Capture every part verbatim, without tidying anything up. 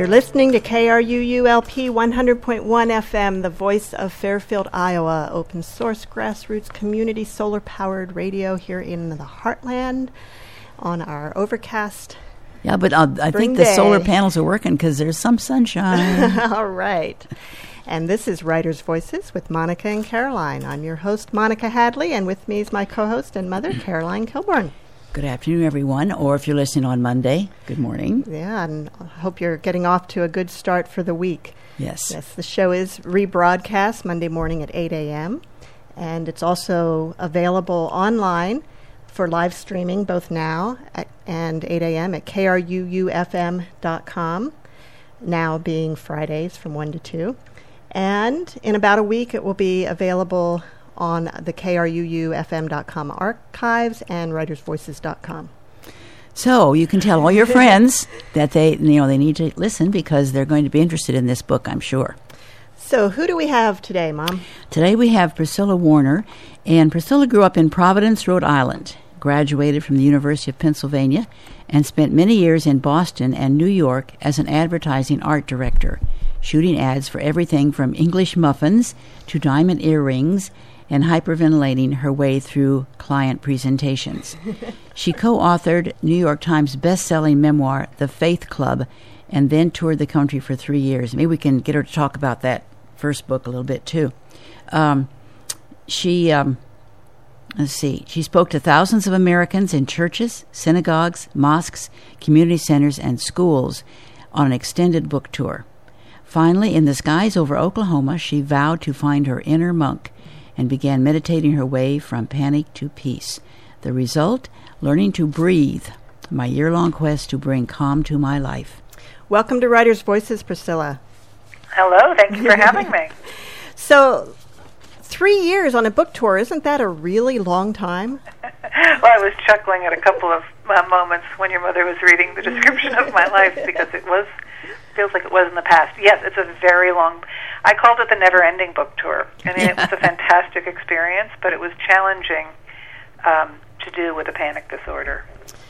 listening to K R U U L P one hundred point one F M, the voice of Fairfield, Iowa, open source, grassroots, community, solar-powered radio here in the heartland on our overcast. Yeah, but uh, I think the day. solar panels are working because there's some sunshine. All right. And this is Writers' Voices with Monica and Caroline. I'm your host, Monica Hadley, and with me is my co-host and mother, Caroline Kilborn. Good afternoon, everyone, or if you're listening on Monday, good morning. Yeah, and I hope you're getting off to a good start for the week. Yes. Yes, the show is rebroadcast Monday morning at eight a.m., and it's also available online for live streaming both now at, and eight a.m. at K R U U F M dot com, now being Fridays from one to two. And in about a week, it will be available on the K R U U F M dot com archives and writers voices dot com. So you can tell all your friends that they, you know, they need to listen because they're going to be interested in this book, I'm sure. So who do we have today, Mom? Today we have Priscilla Warner, and Priscilla grew up in Providence, Rhode Island, graduated from the University of Pennsylvania, and spent many years in Boston and New York as an advertising art director, shooting ads for everything from English muffins to diamond earrings and hyperventilating her way through client presentations. She co-authored New York Times best-selling memoir, The Faith Club, and then toured the country for three years. Maybe we can get her to talk about that first book a little bit, too. Um, she, um, let's see, she spoke to thousands of Americans in churches, synagogues, mosques, community centers, and schools on an extended book tour. Finally, in the skies over Oklahoma, she vowed to find her inner monk and began meditating her way from panic to peace. The result, learning to breathe, my year-long quest to bring calm to my life. Welcome to Writers' Voices, Priscilla. Hello, thank you for having me. So, three years on a book tour, isn't that a really long time? Well, I was chuckling at a couple of uh, moments when your mother was reading the description of my life because it was feels like it was in the past. Yes, it's a very long. I called it the never-ending book tour. I mean, it was a fantastic experience, but it was challenging um, to do with a panic disorder.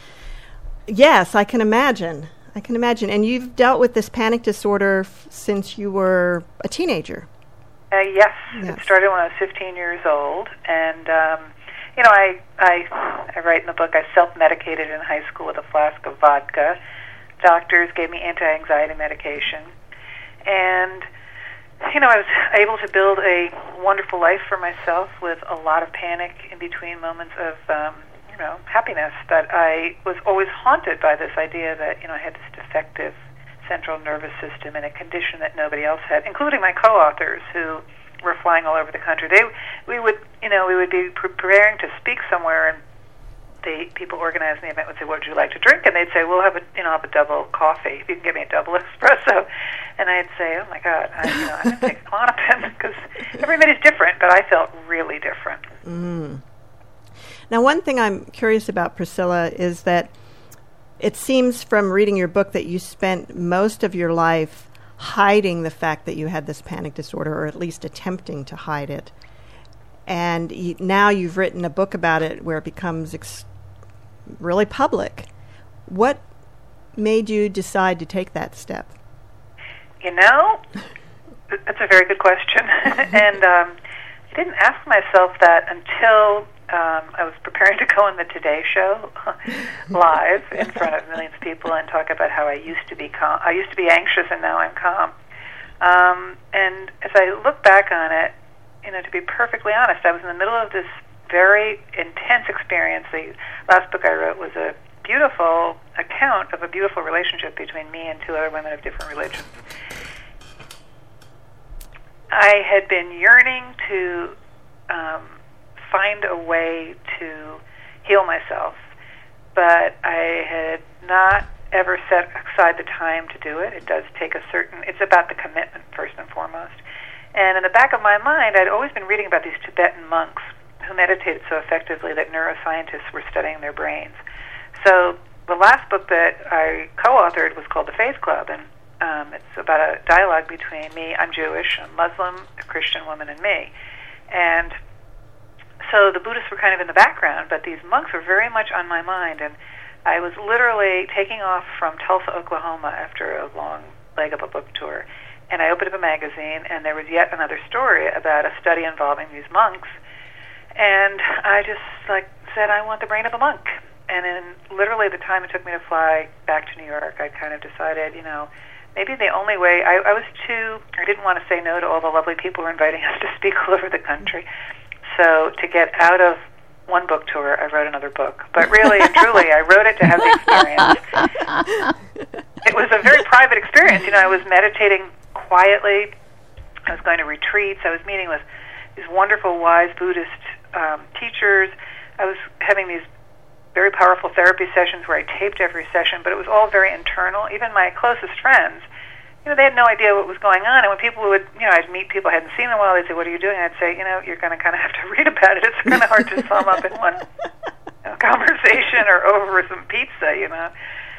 Yes, I can imagine. I can imagine. And you've dealt with this panic disorder f- since you were a teenager. Uh, yes. yes, it started when I was fifteen years old, and um, you know, I, I I write in the book. I self-medicated in high school with a flask of vodka. Doctors gave me anti-anxiety medication, and you know, I was able to build a wonderful life for myself with a lot of panic in between moments of um, you know happiness. But I was always haunted by this idea that you know I had this defective central nervous system and a condition that nobody else had, including my co-authors who were flying all over the country. They, we would, you know, we would be preparing to speak somewhere, and the people organizing the event would say, "What would you like to drink?" And they'd say, "We'll have a, you know, have a double coffee. If you can give me a double espresso." And I'd say, "Oh my God, I, you know, I'm going to take Klonopin," because everybody's different, but I felt really different. Mm. Now, one thing I'm curious about, Priscilla, is that it seems from reading your book that you spent most of your life hiding the fact that you had this panic disorder, or at least attempting to hide it. And y- now you've written a book about it where it becomes ex- really public. What made you decide to take that step? You know, that's a very good question. and um, I didn't ask myself that until um, I was preparing to go on the Today Show live in front of millions of people and talk about how I used to be calm. I used to be anxious, and now I'm calm. Um, and as I look back on it, you know, to be perfectly honest, I was in the middle of this very intense experience. The last book I wrote was a beautiful account of a beautiful relationship between me and two other women of different religions. I had been yearning to um, find a way to heal myself, but I had not ever set aside the time to do it. It does take a certain, it's about the commitment first and foremost. And in the back of my mind, I'd always been reading about these Tibetan monks who meditated so effectively that neuroscientists were studying their brains. So the last book that I co-authored was called The Faith Club, and um, it's about a dialogue between me, I'm Jewish, a Muslim, a Christian woman, and me. And so the Buddhists were kind of in the background, but these monks were very much on my mind, and I was literally taking off from Tulsa, Oklahoma after a long leg of a book tour. And I opened up a magazine, and there was yet another story about a study involving these monks. And I just like said, I want the brain of a monk. And in literally the time it took me to fly back to New York, I kind of decided, you know, maybe the only way, I, I was too, I didn't want to say no to all the lovely people who were inviting us to speak all over the country. So to get out of one book tour, I wrote another book. But really and truly, I wrote it to have the experience. It was a very private experience. You know, I was meditating quietly. I was going to retreats. I was meeting with these wonderful, wise Buddhist um, teachers. I was having these very powerful therapy sessions where I taped every session, but it was all very internal. Even my closest friends, you know, they had no idea what was going on. And when people would, you know, I'd meet people I hadn't seen in a while, they'd say, what are you doing? I'd say, you know, you're going to kind of have to read about it. It's kind of hard to sum up in one you know, conversation or over some pizza, you know.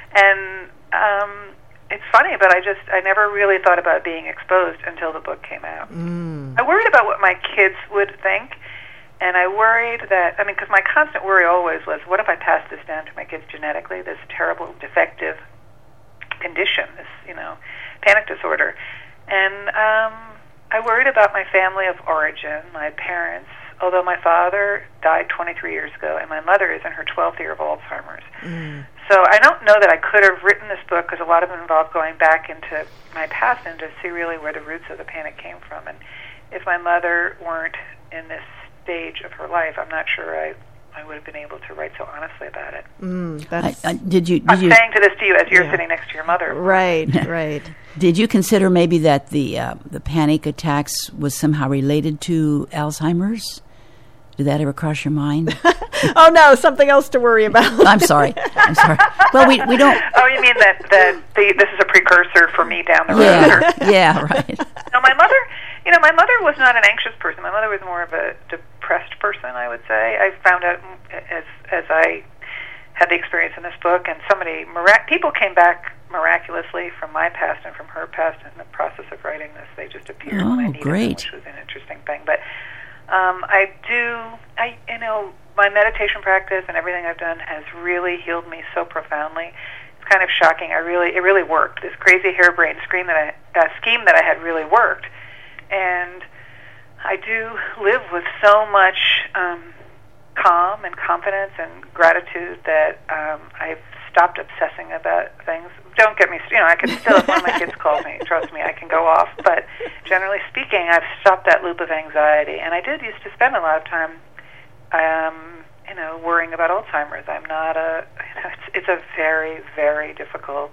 And um, it's funny, but I just, I never really thought about being exposed until the book came out. Mm. I worried about what my kids would think, and I worried that, I mean, because my constant worry always was, what if I pass this down to my kids genetically, this terrible, defective condition, this, you know, panic disorder. And um, I worried about my family of origin, my parents, although my father died twenty-three years ago, and my mother is in her twelfth year of Alzheimer's. Mm. So I don't know that I could have written this book, because a lot of it involved going back into my past and to see really where the roots of the panic came from. And if my mother weren't in this stage of her life, I'm not sure I, I would have been able to write so honestly about it. Mm, that's I, I, did you? Did I'm you, saying to this to you as you're yeah. sitting next to your mother. Right, right. Did you consider maybe that the uh, the panic attacks was somehow related to Alzheimer's? Did that ever cross your mind? Oh no, something else to worry about. I'm sorry. I'm sorry. Well, we we don't. Oh, you mean that that the, this is a precursor for me down the road? Yeah, yeah, right. No, my mother. You know, my mother was not an anxious person. My mother was more of a depressed person, I would say. I found out as as I had the experience in this book, and somebody, mirac- people came back miraculously from my past and from her past in the process of writing this. They just appeared Oh, when I needed great. them, which was an interesting thing. But um, I do, I you know, my meditation practice and everything I've done has really healed me so profoundly. It's kind of shocking. I really, it really worked. This crazy harebrained scheme that I, uh, scheme that I had really worked. And I do live with so much um, calm and confidence and gratitude that um, I've stopped obsessing about things. Don't get me, you know, I can still, if one of my kids calls me, trust me, I can go off. But generally speaking, I've stopped that loop of anxiety. And I did used to spend a lot of time, um, you know, worrying about Alzheimer's. I'm not a, you know, it's, it's a very, very difficult,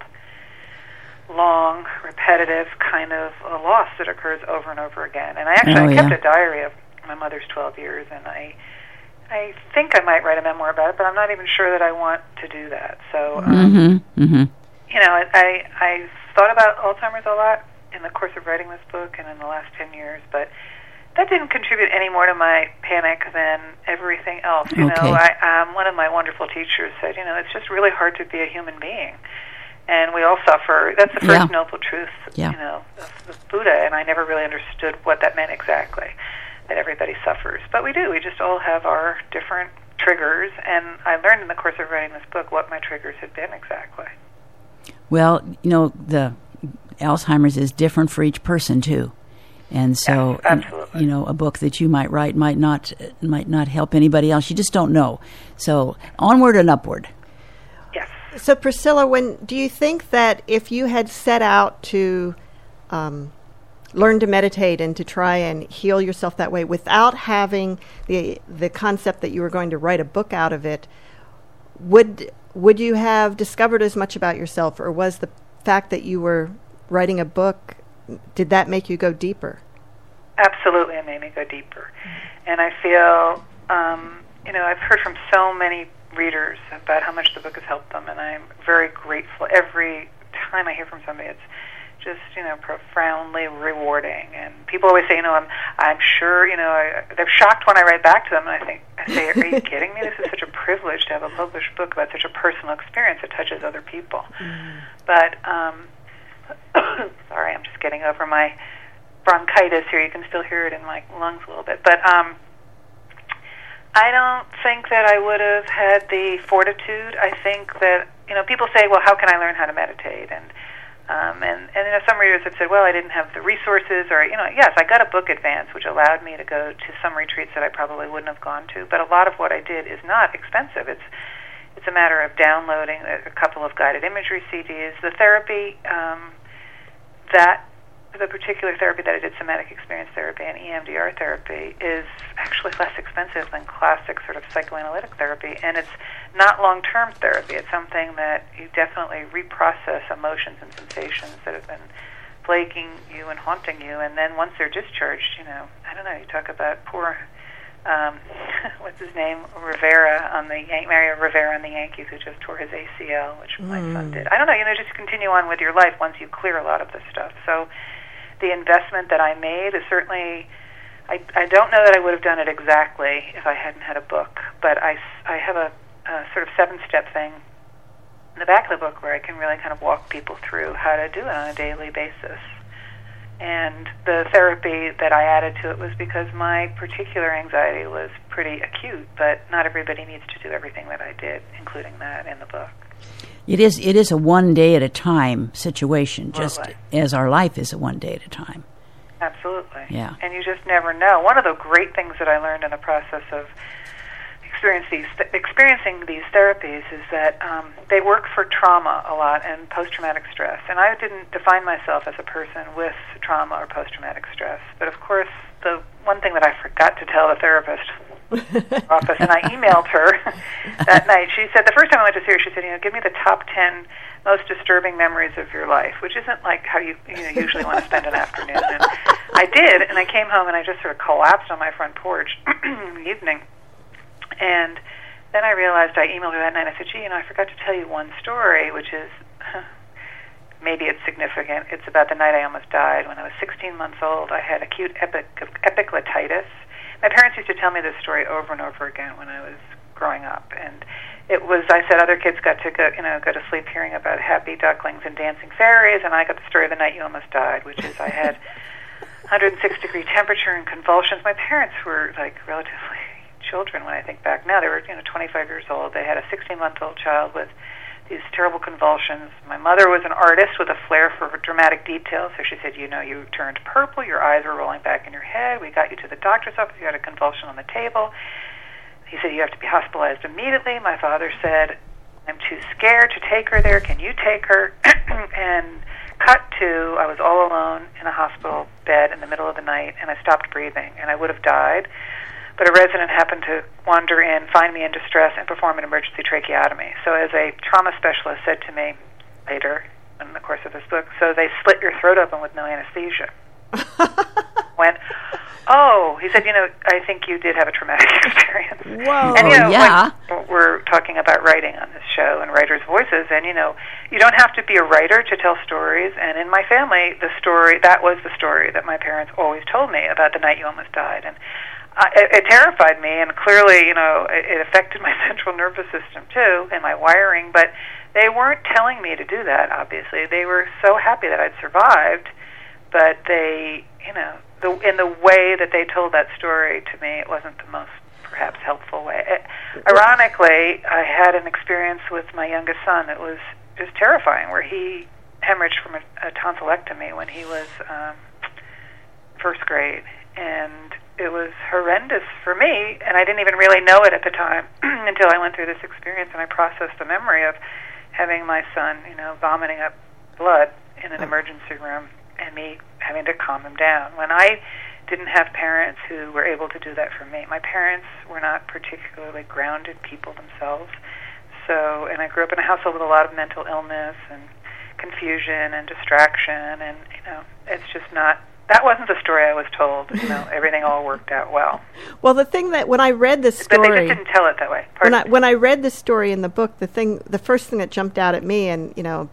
long, repetitive kind of a loss that occurs over and over again. And I actually oh, I kept yeah. a diary of my mother's twelve years, and I I think I might write a memoir about it, but I'm not even sure that I want to do that. So, um, Mm-hmm. Mm-hmm. you know, I I thought about Alzheimer's a lot in the course of writing this book and in the last ten years, but that didn't contribute any more to my panic than everything else. You Okay. know, I, um, one of my wonderful teachers said, you know, it's just really hard to be a human being. And we all suffer. That's the first Yeah. noble truth, Yeah. you know, of, of Buddha, and I never really understood what that meant exactly, that everybody suffers. But we do. We just all have our different triggers, and I learned in the course of writing this book what my triggers had been exactly. Well, you know, the Alzheimer's is different for each person too, and so Yes, absolutely. you know, a book that you might write might not might not help anybody else. You just don't know. So onward and upward. Yes. So, Priscilla, when do you think that if you had set out to um, learn to meditate and to try and heal yourself that way without having the the concept that you were going to write a book out of it, would would you have discovered as much about yourself, or was the fact that you were writing a book, did that make you go deeper? Absolutely, it made me go deeper. And I feel, um, you know, I've heard from so many readers about how much the book has helped them, and I'm very grateful. Every time I hear from somebody, it's just, you know, profoundly rewarding. And people always say, you know, I'm I'm sure, you know, I, they're shocked when I write back to them, and I think, I say, are you kidding me? This is such a privilege to have a published book about such a personal experience that touches other people. Mm. But, um, sorry, I'm just getting over my bronchitis here. You can still hear it in my lungs a little bit. But um, I don't think that I would have had the fortitude. I think that, you know, people say, well, how can I learn how to meditate? And Um, and, and you know, some readers have said, well, I didn't have the resources, or, you know, yes, I got a book advance, which allowed me to go to some retreats that I probably wouldn't have gone to, but a lot of what I did is not expensive. It's it's a matter of downloading a, a couple of guided imagery C Ds. The therapy, um, that the particular therapy that I did, somatic experience therapy and E M D R therapy, is actually less expensive than classic sort of psychoanalytic therapy, and it's not long-term therapy. It's something that you definitely reprocess emotions and sensations that have been plaguing you and haunting you, and then once they're discharged, you know, I don't know, you talk about poor, um, what's his name, Rivera on the, Yan- Mario Rivera on the Yankees, who just tore his A C L, which mm. my son did. I don't know, you know, just continue on with your life once you clear a lot of this stuff. So the investment that I made is certainly, I, I don't know that I would have done it exactly if I hadn't had a book, but I, I have a, a sort of seven-step thing in the back of the book where I can really kind of walk people through how to do it on a daily basis. And the therapy that I added to it was because my particular anxiety was pretty acute, but not everybody needs to do everything that I did, including that in the book. It is it is a one day at a time situation, just Absolutely. as our life is a one day at a time. Absolutely. Yeah. And you just never know. One of the great things that I learned in the process of experience these th- experiencing these therapies is that um, they work for trauma a lot and post-traumatic stress. And I didn't define myself as a person with trauma or post-traumatic stress. But of course, the one thing that I forgot to tell the therapist office, and I emailed her that night. She said, the first time I went to see her, she said, you know, give me the top ten most disturbing memories of your life, which isn't like how you, you know, usually want to spend an afternoon. And I did, and I came home and I just sort of collapsed on my front porch in the evening. And then I realized, I emailed her that night, I said, gee, you know, I forgot to tell you one story, which is, maybe it's significant. It's about the night I almost died. When I was sixteen months old, I had acute epic, epiglottitis. My parents used to tell me this story over and over again when I was growing up, and it was, I said, other kids got to go, you know, go to sleep hearing about happy ducklings and dancing fairies, and I got the story of the night you almost died, which is I had one hundred six degree temperature and convulsions. My parents were like relatively children when I think back now. They were, you know, twenty-five years old. They had a sixteen-month-old child with these terrible convulsions. My mother was an artist with a flair for dramatic detail, so she said, you know, you turned purple, your eyes were rolling back in your head, we got you to the doctor's office, you had a convulsion on the table. He said, you have to be hospitalized immediately. My father said, I'm too scared to take her there, can you take her? And cut to, I was all alone in a hospital bed in the middle of the night, and I stopped breathing, and I would have died. But a resident happened to wander in, find me in distress, and perform an emergency tracheotomy. So as a trauma specialist said to me later in the course of this book, so they slit your throat open with no anesthesia. Went, oh, he said, you know, I think you did have a traumatic experience. Whoa, and, you know, yeah. when we're talking about writing on this show and writers' voices, and, you know, you don't have to be a writer to tell stories. And in my family, the story, that was the story that my parents always told me about the night you almost died. And Uh, it, it terrified me, and clearly, you know, it, it affected my central nervous system, too, and my wiring, but they weren't telling me to do that, obviously. They were so happy that I'd survived, but they, you know, the, in the way that they told that story to me, it wasn't the most, perhaps, helpful way. It, ironically, I had an experience with my youngest son that was just terrifying, where he hemorrhaged from a, a tonsillectomy when he was um, first grade, and it was horrendous for me, and I didn't even really know it at the time until I went through this experience and I processed the memory of having my son, you know, vomiting up blood in an emergency room and me having to calm him down. When I didn't have parents who were able to do that for me, my parents were not particularly grounded people themselves. So, and I grew up in a household with a lot of mental illness and confusion and distraction, and, you know, it's just not, that wasn't the story I was told. You know, everything all worked out well. Well, the thing that when I read this story, but they just didn't tell it that way. When I, when I read the story in the book, the thing, the first thing that jumped out at me, and you know,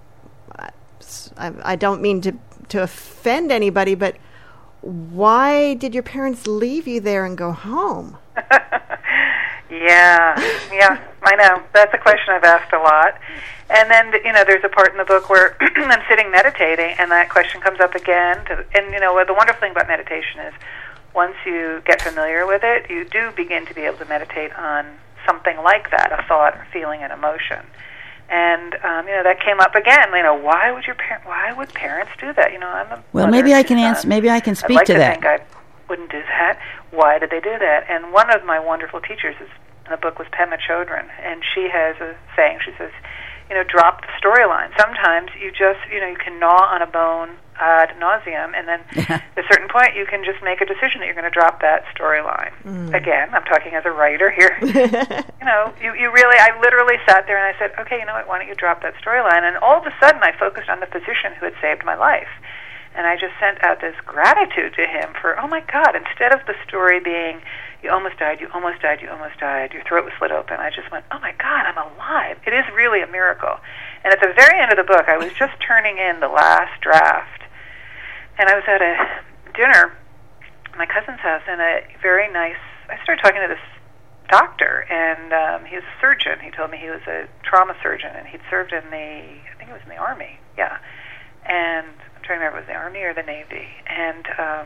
I, I don't mean to to offend anybody, but why did your parents leave you there and go home? yeah, yeah, I know. That's a question I've asked a lot. And then, you know, there's a part in the book where I'm sitting meditating, and that question comes up again. To, and, you know, the wonderful thing about meditation is once you get familiar with it, you do begin to be able to meditate on something like that, a thought, or feeling, an emotion. And um, you know, that came up again. You know, why would your par- why would parents do that? You know, I'm a well, mother maybe I to can sons. answer. Maybe I can speak I'd like to, to that. think I wouldn't do that. Why did they do that? And one of my wonderful teachers is, in the book was Pema Chodron, and she has a saying. She says, you know, drop the storyline. Sometimes you just, you know, you can gnaw on a bone ad nauseum, and then at a certain point you can just make a decision that you're going to drop that storyline. Mm. Again, I'm talking as a writer here. you know, you, you really, I literally sat there and I said, okay, you know what, why don't you drop that storyline? And all of a sudden I focused on the physician who had saved my life. And I just sent out this gratitude to him for, oh my God, instead of the story being, you almost died, you almost died, you almost died, your throat was slit open, I just went, oh my God, I'm alive. It is really a miracle. And at the very end of the book, I was just turning in the last draft. And I was at a dinner at my cousin's house, and a very nice, I started talking to this doctor, and um, he was a surgeon. He told me he was a trauma surgeon, and he'd served in the, I think it was in the Army, yeah. And I'm trying to remember if it was the Army or the Navy. And um,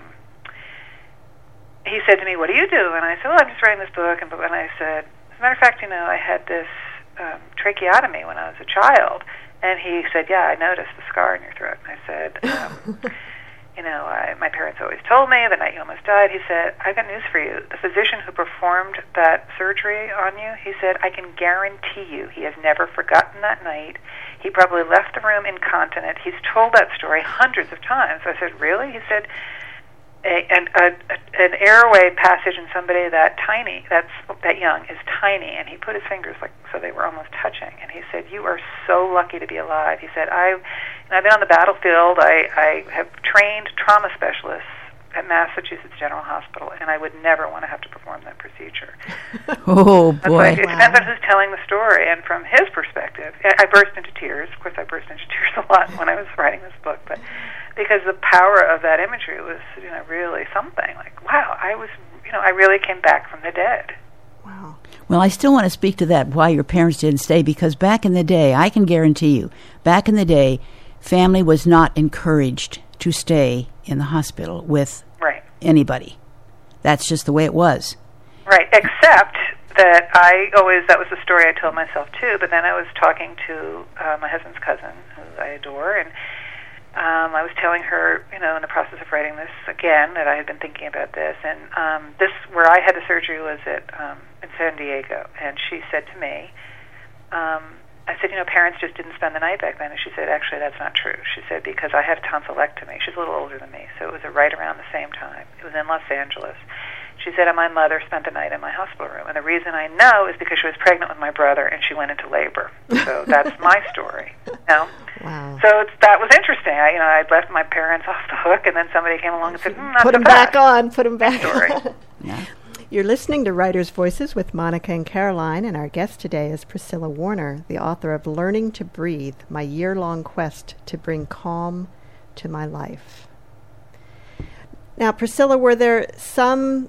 he said to me, what do you do? And I said, well, I'm just writing this book. And, and I said, as a matter of fact, you know, I had this um, tracheotomy when I was a child. And he said, yeah, I noticed the scar in your throat. And I said, um, you know, I, my parents always told me the night you almost died. He said, I've got news for you. The physician who performed that surgery on you, he said, I can guarantee you he has never forgotten that night. He probably left the room incontinent. He's told that story hundreds of times. I said, really? He said, a, an, a, an airway passage in somebody that tiny, that's that young, is tiny. And he put his fingers like so they were almost touching. And he said, you are so lucky to be alive. He said, I've, I've been on the battlefield. I, I have trained trauma specialists at Massachusetts General Hospital, and I would never want to have to perform that procedure. Oh, boy. Like, it wow. depends on who's telling the story, and from his perspective, I burst into tears. Of course, I burst into tears a lot when I was writing this book, but because the power of that imagery was, you know, really something. Like, wow, I was, you know, I really came back from the dead. Wow. Well, I still want to speak to that, why your parents didn't stay, because back in the day, I can guarantee you, back in the day, family was not encouraged to stay in the hospital with right. anybody. That's just the way it was. Right, except that I always, that was the story I told myself too, but then I was talking to uh, my husband's cousin, who I adore, and um, I was telling her, you know, in the process of writing this again, that I had been thinking about this, and um, this, where I had the surgery was at um, in San Diego, and she said to me, um, I said, you know, parents just didn't spend the night back then. And she said, actually, that's not true. She said, because I had a tonsillectomy. She's a little older than me, so it was right around the same time. It was in Los Angeles. She said, and my mother spent the night in my hospital room. And the reason I know is because she was pregnant with my brother, and she went into labor. So that's my story. You know? Wow. So it's, that was interesting. I, you know, I'd left my parents off the hook, and then somebody came along and said, mm, not Put so them fast. back on. Put them back story. on. Yeah. You're listening to Writers' Voices with Monica and Caroline, and our guest today is Priscilla Warner, the author of Learning to Breathe, My Year-Long Quest to Bring Calm to My Life. Now, Priscilla, were there some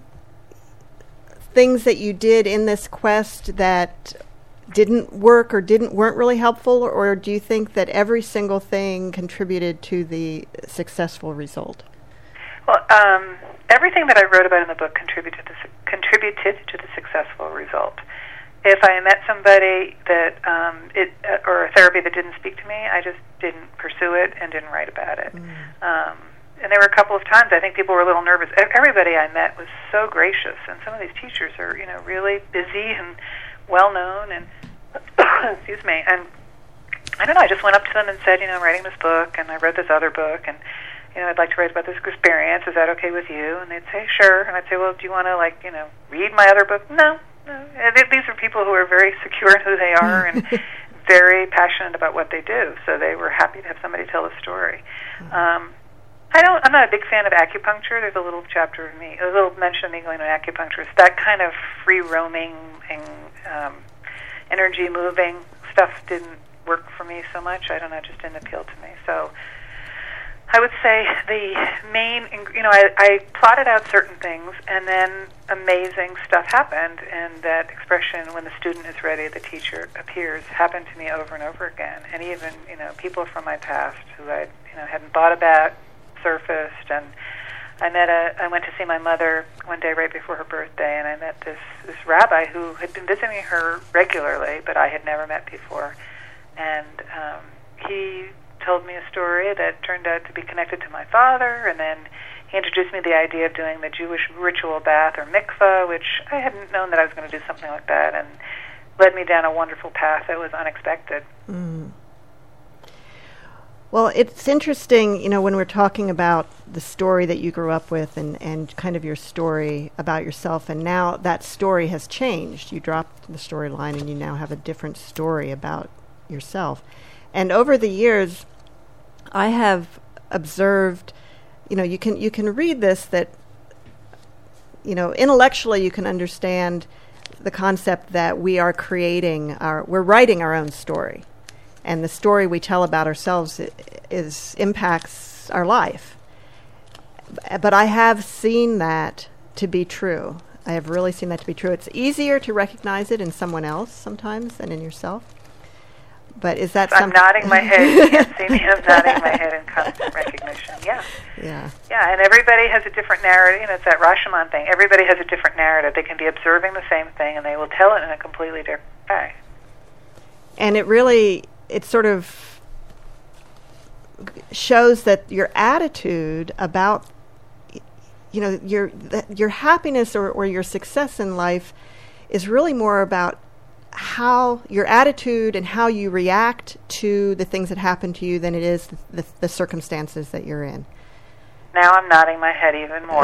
things that you did in this quest that didn't work or didn't weren't really helpful, or do you think that every single thing contributed to the successful result? Well, um, everything that I wrote about in the book contributed to, su- contributed to the successful result. If I met somebody that, um, it, uh, or a therapy that didn't speak to me, I just didn't pursue it and didn't write about it. Mm. Um, and there were a couple of times I think people were a little nervous. Everybody I met was so gracious, and some of these teachers are, you know, really busy and well-known, and, excuse me, and I don't know, I just went up to them and said, you know, I'm writing this book, and I read this other book, and you know, I'd like to write about this experience. Is that okay with you? And they'd say, sure. And I'd say, well, do you want to, like, you know, read my other book? No. no. These are people who are very secure in who they are and very passionate about what they do. So they were happy to have somebody tell a story. Um, I don't. I'm not a big fan of acupuncture. There's a little chapter in me, a little mention of me going to an acupuncturist. That kind of free roaming and um, energy moving stuff didn't work for me so much. I don't know. It just didn't appeal to me. So I would say the main, you know, I, I plotted out certain things, and then amazing stuff happened, and that expression, when the student is ready, the teacher appears, happened to me over and over again. And even, you know, people from my past who I, you know, hadn't thought about surfaced. And I met a, I went to see my mother one day right before her birthday, and I met this, this rabbi who had been visiting her regularly, but I had never met before. And um, he told me a story that turned out to be connected to my father, and then he introduced me to the idea of doing the Jewish ritual bath or mikvah, which I hadn't known that I was going to do something like that, and led me down a wonderful path that was unexpected. Mm. Well, it's interesting, you know, when we're talking about the story that you grew up with and, and kind of your story about yourself, and now that story has changed. You dropped the storyline and you now have a different story about yourself. And over the years, I have observed, you know, you can you can read this that, you know, intellectually you can understand the concept that we are creating our, we're writing our own story. And the story we tell about ourselves is impacts our life. But I have seen that to be true. I have really seen that to be true. It's easier to recognize it in someone else sometimes than in yourself. But is that I'm nodding my head. You can't see me. I'm nodding my head in constant recognition. Yeah. Yeah. Yeah, and everybody has a different narrative. You know, it's that Rashomon thing. Everybody has a different narrative. They can be observing the same thing, and they will tell it in a completely different way. And it really... it sort of shows that your attitude about, you know, your th- your happiness or, or your success in life is really more about how your attitude and how you react to the things that happen to you than it is the, the, the circumstances that you're in. Now I'm nodding my head even more.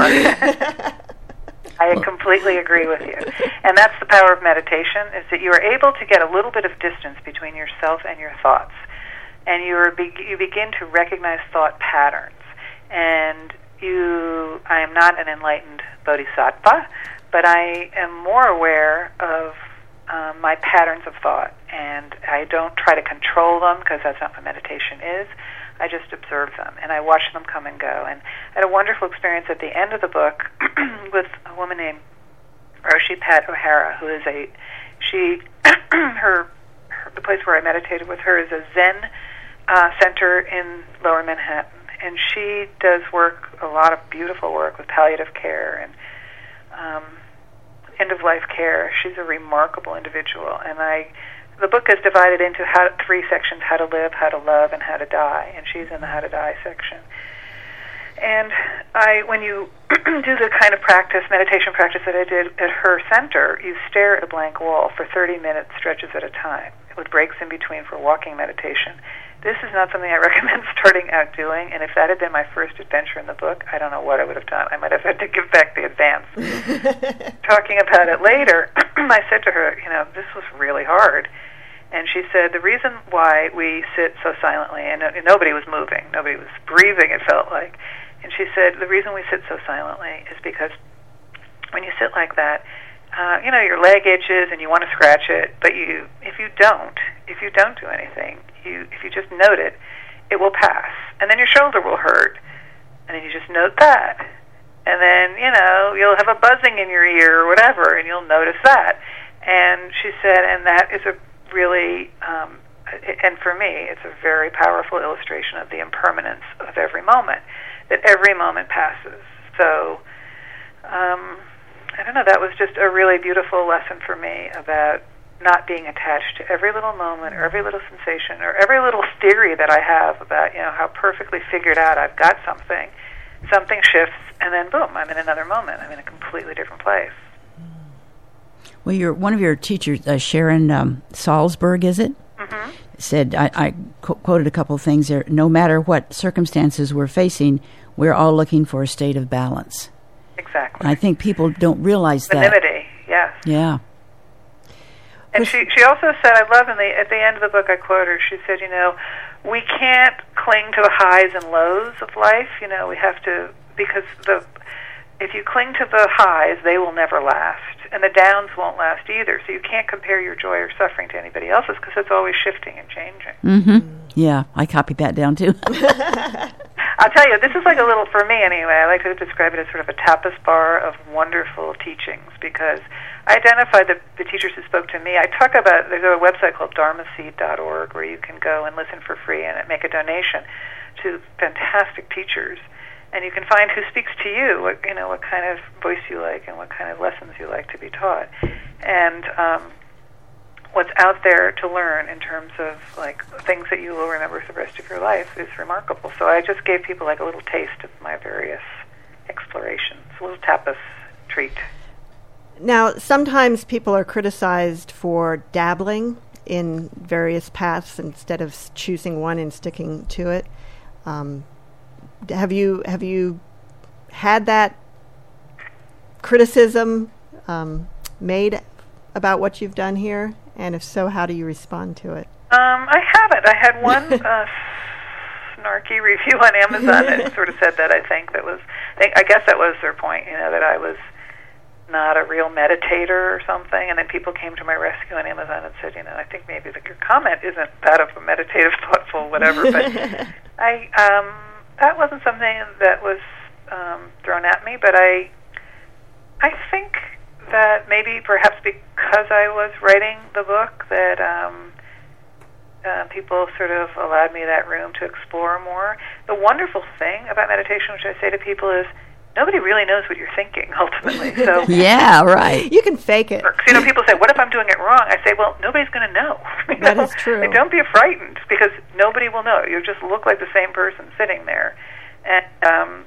I completely agree with you. And that's the power of meditation, is that you are able to get a little bit of distance between yourself and your thoughts. And you, are be- you begin to recognize thought patterns. And you, I am not an enlightened bodhisattva, but I am more aware of um, my patterns of thought. And I don't try to control them, because that's not what meditation is. I just observe them, and I watch them come and go. And I had a wonderful experience at the end of the book with a woman named Roshi Pat O'Hara, who is a, she, her, her, the place where I meditated with her is a Zen uh, center in Lower Manhattan. And she does work, a lot of beautiful work with palliative care and um, end-of-life care. She's a remarkable individual, and I... the book is divided into how, three sections: how to live, how to love, and how to die. And she's in the how to die section. And I, when you do the kind of practice, meditation practice that I did at her center, you stare at a blank wall for thirty minute stretches at a time, with breaks in between for walking meditation. This is not something I recommend starting out doing, and if that had been my first adventure in the book, I don't know what I would have done. I might have had to give back the advance. Talking about it later, I said to her, you know, this was really hard. And she said, the reason why we sit so silently, and nobody was moving, nobody was breathing, it felt like, and she said, the reason we sit so silently is because when you sit like that, uh, you know, your leg itches and you want to scratch it, but you, if you don't, if you don't do anything, you, if you just note it, it will pass. And then your shoulder will hurt. And then you just note that. And then, you know, you'll have a buzzing in your ear or whatever, and you'll notice that. And she said, and that is a really, um, and for me, it's a very powerful illustration of the impermanence of every moment, that every moment passes. So, um, I don't know, that was just a really beautiful lesson for me about not being attached to every little moment or every little sensation or every little theory that I have about, you know, how perfectly figured out I've got something. Something shifts, and then boom, I'm in another moment. I'm in a completely different place. Well, your one of your teachers, uh, Sharon um, Salzberg, is it? Mm-hmm. Said, I, I qu- quoted a couple of things there, no matter what circumstances we're facing, we're all looking for a state of balance. Exactly. And I think people don't realize that. Anonymity, yes. Yeah. And she she also said, I love in the at the end of the book, I quote her, she said, you know, we can't cling to the highs and lows of life, you know, we have to, because the if you cling to the highs, they will never last, and the downs won't last either, so you can't compare your joy or suffering to anybody else's, because it's always shifting and changing. Mm-hmm. Yeah, I copied that down, too. I'll tell you, this is like a little, for me anyway, I like to describe it as sort of a tapas bar of wonderful teachings, because I identified the, the teachers who spoke to me. I talk about, there's a website called dharma seed dot org where you can go and listen for free and make a donation to fantastic teachers. And you can find who speaks to you, what, you know, what kind of voice you like and what kind of lessons you like to be taught. And um, what's out there to learn in terms of like things that you will remember for the rest of your life is remarkable. So I just gave people like a little taste of my various explorations, a little tapas treat. Now, sometimes people are criticized for dabbling in various paths instead of s- choosing one and sticking to it. Um, have you have you had that criticism um, made about what you've done here? And if so, how do you respond to it? Um, I haven't. I had one uh, snarky review on Amazon that sort of said that. I think that was. I guess that was their point. You know, that I was not a real meditator or something. And then people came to my rescue on Amazon and said, you know, I think maybe that your comment isn't that of a meditative, thoughtful, whatever. But I um, that wasn't something that was um, thrown at me. But I, I think that maybe perhaps because I was writing the book that um, uh, people sort of allowed me that room to explore more. The wonderful thing about meditation, which I say to people, is nobody really knows what you're thinking ultimately. So yeah, right. You can fake it. You know, people say, "What if I'm doing it wrong?" I say, "Well, nobody's going to know." You That know? is true. Like, don't be frightened because nobody will know. You just look like the same person sitting there, and um,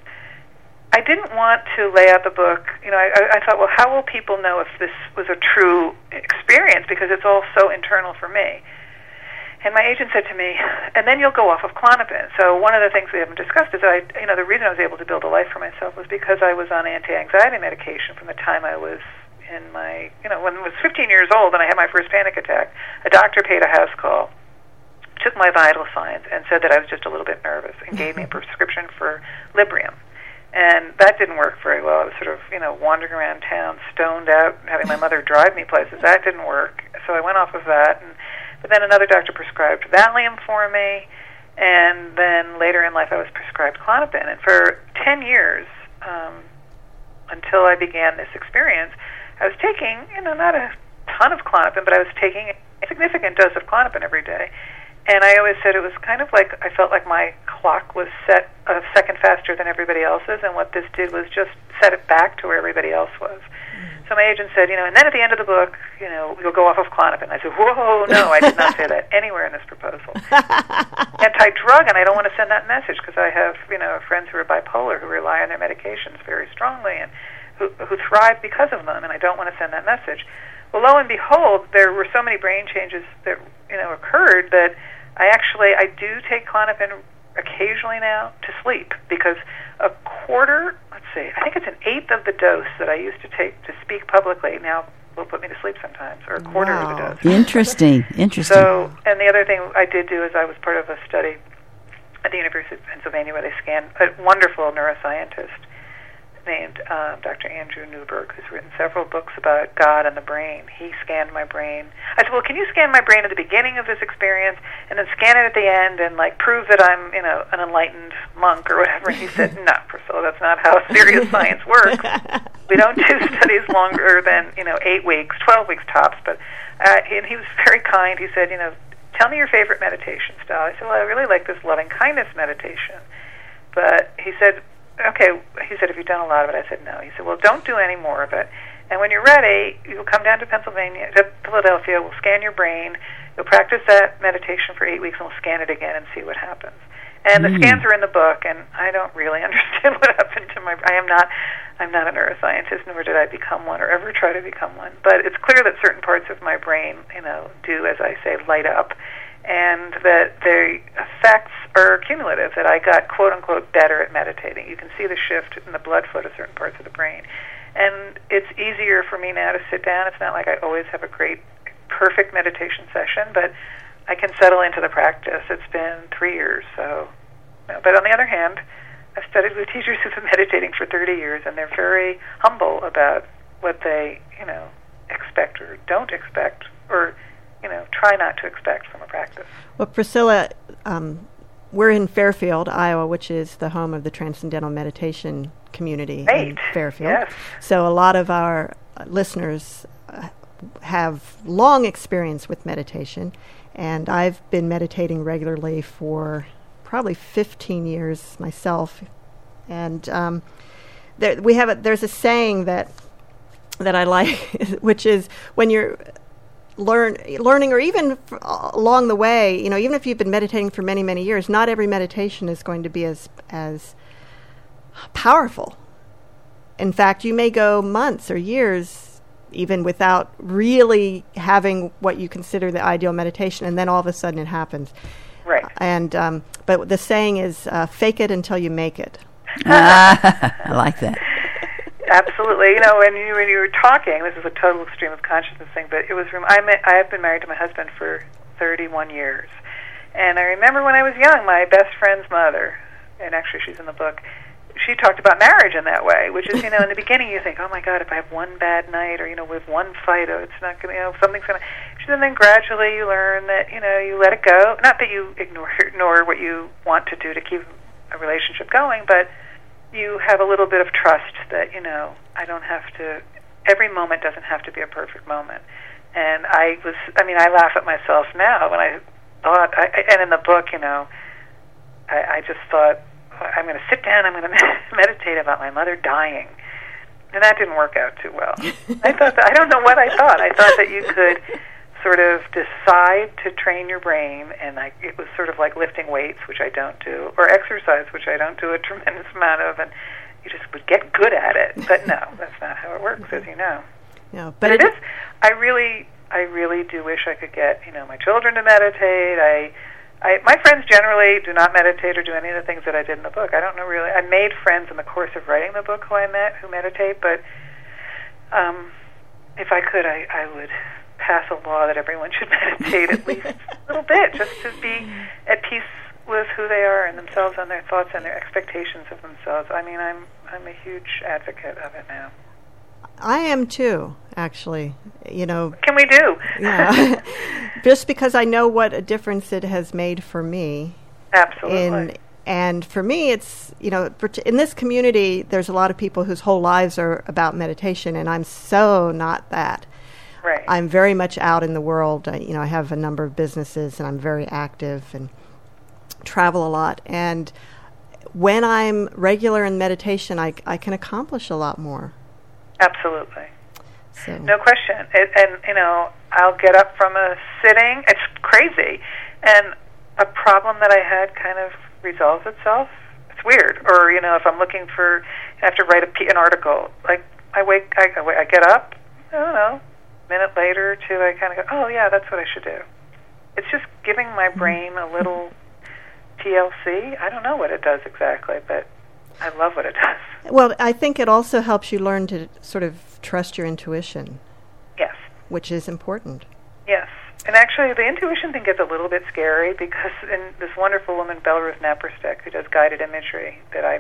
I didn't want to lay out the book. You know, I, I thought, well, how will people know if this was a true experience? Because it's all so internal for me. And my agent said to me, and then you'll go off of Klonopin. So one of the things we haven't discussed is that I, you know, the reason I was able to build a life for myself was because I was on anti-anxiety medication from the time I was in my, you know, when I was fifteen years old and I had my first panic attack. A doctor paid a house call, took my vital signs, and said that I was just a little bit nervous and gave me a prescription for Librium. And that didn't work very well. I was sort of, you know, wandering around town, stoned out, having my mother drive me places. That didn't work. So I went off of that. And But then another doctor prescribed Valium for me, and then later in life I was prescribed Klonopin. And for ten years, um, until I began this experience, I was taking, you know, not a ton of Klonopin, but I was taking a significant dose of Klonopin every day. And I always said it was kind of like, I felt like my clock was set a second faster than everybody else's, and what this did was just set it back to where everybody else was. So my agent said, you know, and then at the end of the book, you know, you'll go off of Klonopin. I said, whoa, no, I did not say that anywhere in this proposal. Anti-drug, and I don't want to send that message because I have, you know, friends who are bipolar who rely on their medications very strongly and who, who thrive because of them, and I don't want to send that message. Well, lo and behold, there were so many brain changes that, you know, occurred that I actually, I do take Klonopin occasionally now to sleep because a quarter, let's see, I think it's an eighth of the dose that I used to take to speak publicly now will put me to sleep sometimes, or a quarter wow. of the dose. Interesting, interesting. So, and the other thing I did do is I was part of a study at the University of Pennsylvania where they scanned a wonderful neuroscientist named uh, Doctor Andrew Newberg, who's written several books about God and the brain. He scanned my brain. I said, well, can you scan my brain at the beginning of this experience and then scan it at the end and, like, prove that I'm, you know, an enlightened monk or whatever? And he said, no, Priscilla, that's not how serious science works. We don't do studies longer than, you know, eight weeks, twelve weeks tops. But uh, he, and he was very kind. He said, you know, tell me your favorite meditation style. I said, well, I really like this loving-kindness meditation. But he said, okay, he said, have you done a lot of it? I said, no. He said, well, don't do any more of it. And when you're ready, you'll come down to Pennsylvania, to Philadelphia, we'll scan your brain, you'll practice that meditation for eight weeks, and we'll scan it again and see what happens. And the mm. scans are in the book, and I don't really understand what happened to my brain. I am not, I'm not a neuroscientist, nor did I become one or ever try to become one. But it's clear that certain parts of my brain, you know, do, as I say, light up. And that the effects are cumulative, that I got, quote-unquote, better at meditating. You can see the shift in the blood flow to certain parts of the brain. And it's easier for me now to sit down. It's not like I always have a great, perfect meditation session, but I can settle into the practice. It's been three years, so... But on the other hand, I've studied with teachers who've been meditating for thirty years, and they're very humble about what they, you know, expect or don't expect, or... you know, try not to expect from a practice. Well, Priscilla, um, we're in Fairfield, Iowa, which is the home of the Transcendental Meditation community Right. in Fairfield. Yes. So a lot of our uh, listeners uh, have long experience with meditation, and I've been meditating regularly for probably fifteen years myself. And um, there, we have a, there's a saying that that I like, which is when you're learn learning, or even f- along the way, you know, even if you've been meditating for many, many years, not every meditation is going to be as as powerful. In fact, you may go months or years even without really having what you consider the ideal meditation, and then all of a sudden it happens. Right. And um, but the saying is, uh, "Fake it until you make it." I like that. Absolutely. You know, when you when you were talking, this is a total extreme of consciousness thing, but it was from I met, I have been married to my husband for thirty-one years, and I remember when I was young, my best friend's mother, and actually she's in the book, she talked about marriage in that way, which is, you know, in the beginning you think, oh my God, if I have one bad night, or, you know, with one fight, oh, it's not going to, you know, something's going to, and then gradually you learn that, you know, you let it go. Not that you ignore, ignore what you want to do to keep a relationship going, but you have a little bit of trust that, you know, I don't have to, every moment doesn't have to be a perfect moment. And I was, I mean, I laugh at myself now when I thought, I, and in the book, you know, I, I just thought, I'm going to sit down, I'm going to meditate about my mother dying. And that didn't work out too well. I thought that, I don't know what I thought. I thought that you could sort of decide to train your brain, and I, it was sort of like lifting weights, which I don't do, or exercise, which I don't do a tremendous amount of, and you just would get good at it. But no, that's not how it works, as you know. No, but, but it, it is, I really, I really do wish I could get, you know, my children to meditate. I I, my friends generally do not meditate or do any of the things that I did in the book. I don't know really. I made friends in the course of writing the book who I met who meditate, but um, if I could, I, I would pass a law that everyone should meditate at least a little bit, just to be at peace with who they are and themselves and their thoughts and their expectations of themselves. I mean, I'm I'm a huge advocate of it now. I am too, actually. You know, what can we do? Yeah. Just because I know what a difference it has made for me. Absolutely. In, and for me, it's, you know, in this community, there's a lot of people whose whole lives are about meditation, and I'm so not that. Right. I'm very much out in the world. I, you know, I have a number of businesses, and I'm very active and travel a lot. And when I'm regular in meditation, I, I can accomplish a lot more. Absolutely. So. No question. It, and, you know, I'll get up from a sitting. It's crazy. And a problem that I had kind of resolves itself. It's weird. Or, you know, if I'm looking for, I have to write a, an article. Like, I wake, I, I get up, I don't know, a minute later or two, I kind of go, oh, yeah, that's what I should do. It's just giving my brain a little T L C. I don't know what it does exactly, but I love what it does. Well, I think it also helps you learn to sort of trust your intuition. Yes. Which is important. Yes. And actually, the intuition thing gets a little bit scary because in this wonderful woman, Belruth Naparstek, who does guided imagery that I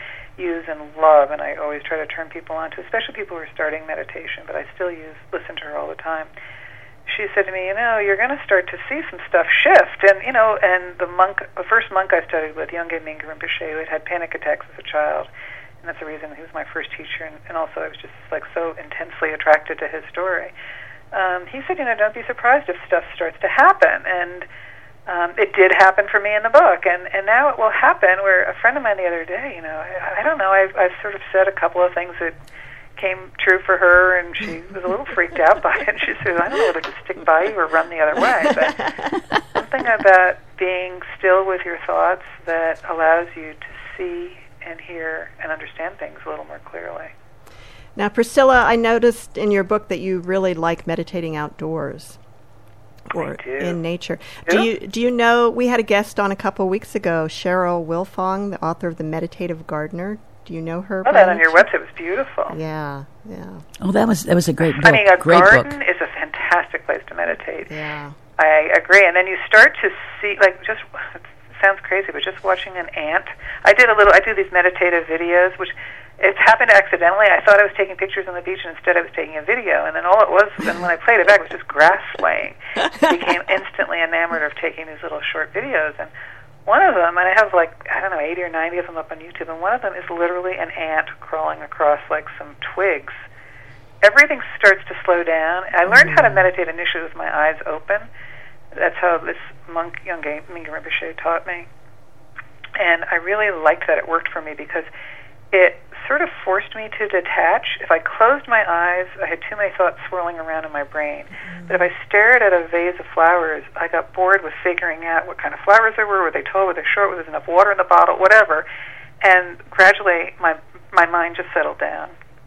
use and love, and I always try to turn people on to, especially people who are starting meditation, but I still use listen to her all the time. She said to me, you know, you're going to start to see some stuff shift. And, you know, and the monk, the first monk I studied with, Yongey Mingyur Rinpoche, who had had panic attacks as a child, and that's the reason he was my first teacher, and, and also I was just, like, so intensely attracted to his story. Um, he said, you know, don't be surprised if stuff starts to happen. And um, it did happen for me in the book. And, and now it will happen where a friend of mine the other day, you know, I, I don't know, I've, I've sort of said a couple of things that came true for her, and she was a little freaked out by it. And she said, I don't know whether to stick by you or run the other way. But something about being still with your thoughts that allows you to see and hear and understand things a little more clearly. Now, Priscilla, I noticed in your book that you really like meditating outdoors or I do. in nature. Yeah. Do you do you know, we had a guest on a couple of weeks ago, Cheryl Wilfong, the author of The Meditative Gardener. Do you know her? Oh, that on your website was beautiful. Yeah, yeah. Oh, that was that was a great book. I mean, a great garden book. is a fantastic place to meditate. Yeah. I agree. And then you start to see, like, just, it sounds crazy, but just watching an ant. I did a little, I do these meditative videos, which it happened accidentally. I thought I was taking pictures on the beach, and instead I was taking a video. And then all it was, and when I played it back, it was just grass swaying. I became instantly enamored of taking these little short videos. And one of them, and I have like, I don't know, eighty or ninety of them up on YouTube, and one of them is literally an ant crawling across like some twigs. Everything starts to slow down. I learned mm-hmm. how to meditate initially with my eyes open. That's how this monk, Yongey Mingyur Rinpoche, taught me. And I really liked that it worked for me because it sort of forced me to detach. If I closed my eyes, I had too many thoughts swirling around in my brain. Mm-hmm. But if I stared at a vase of flowers, I got bored with figuring out what kind of flowers there were. Were they tall? Were they short? Was there enough water in the bottle? Whatever. And gradually, my my mind just settled down.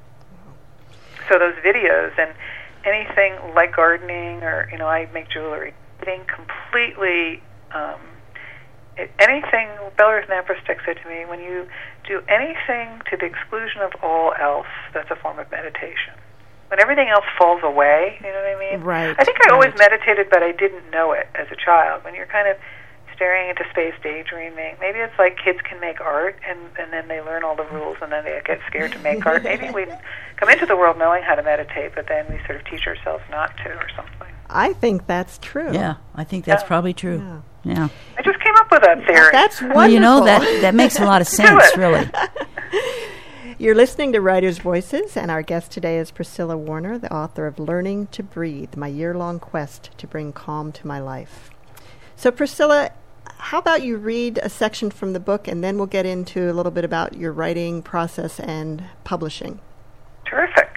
So those videos and anything like gardening, or, you know, I make jewelry, being completely, um, it, anything, Belarus Naprostek said to me, when you do anything to the exclusion of all else, that's a form of meditation. When everything else falls away, you know what I mean? Right. I think I right. always meditated, but I didn't know it as a child. When you're kind of staring into space, daydreaming, maybe it's like kids can make art, and, and then they learn all the rules, and then they get scared to make art. Maybe we come into the world knowing how to meditate, but then we sort of teach ourselves not to, or something. I think that's true. Yeah, I think that's Yeah. probably true. Yeah. yeah. I just came up with that theory. That's wonderful. Well, you know, that, that makes a lot of sense, really. You're listening to Writers' Voices, and our guest today is Priscilla Warner, the author of Learning to Breathe, My Year-Long Quest to Bring Calm to My Life. So, Priscilla, how about you read a section from the book, and then we'll get into a little bit about your writing process and publishing. Terrific.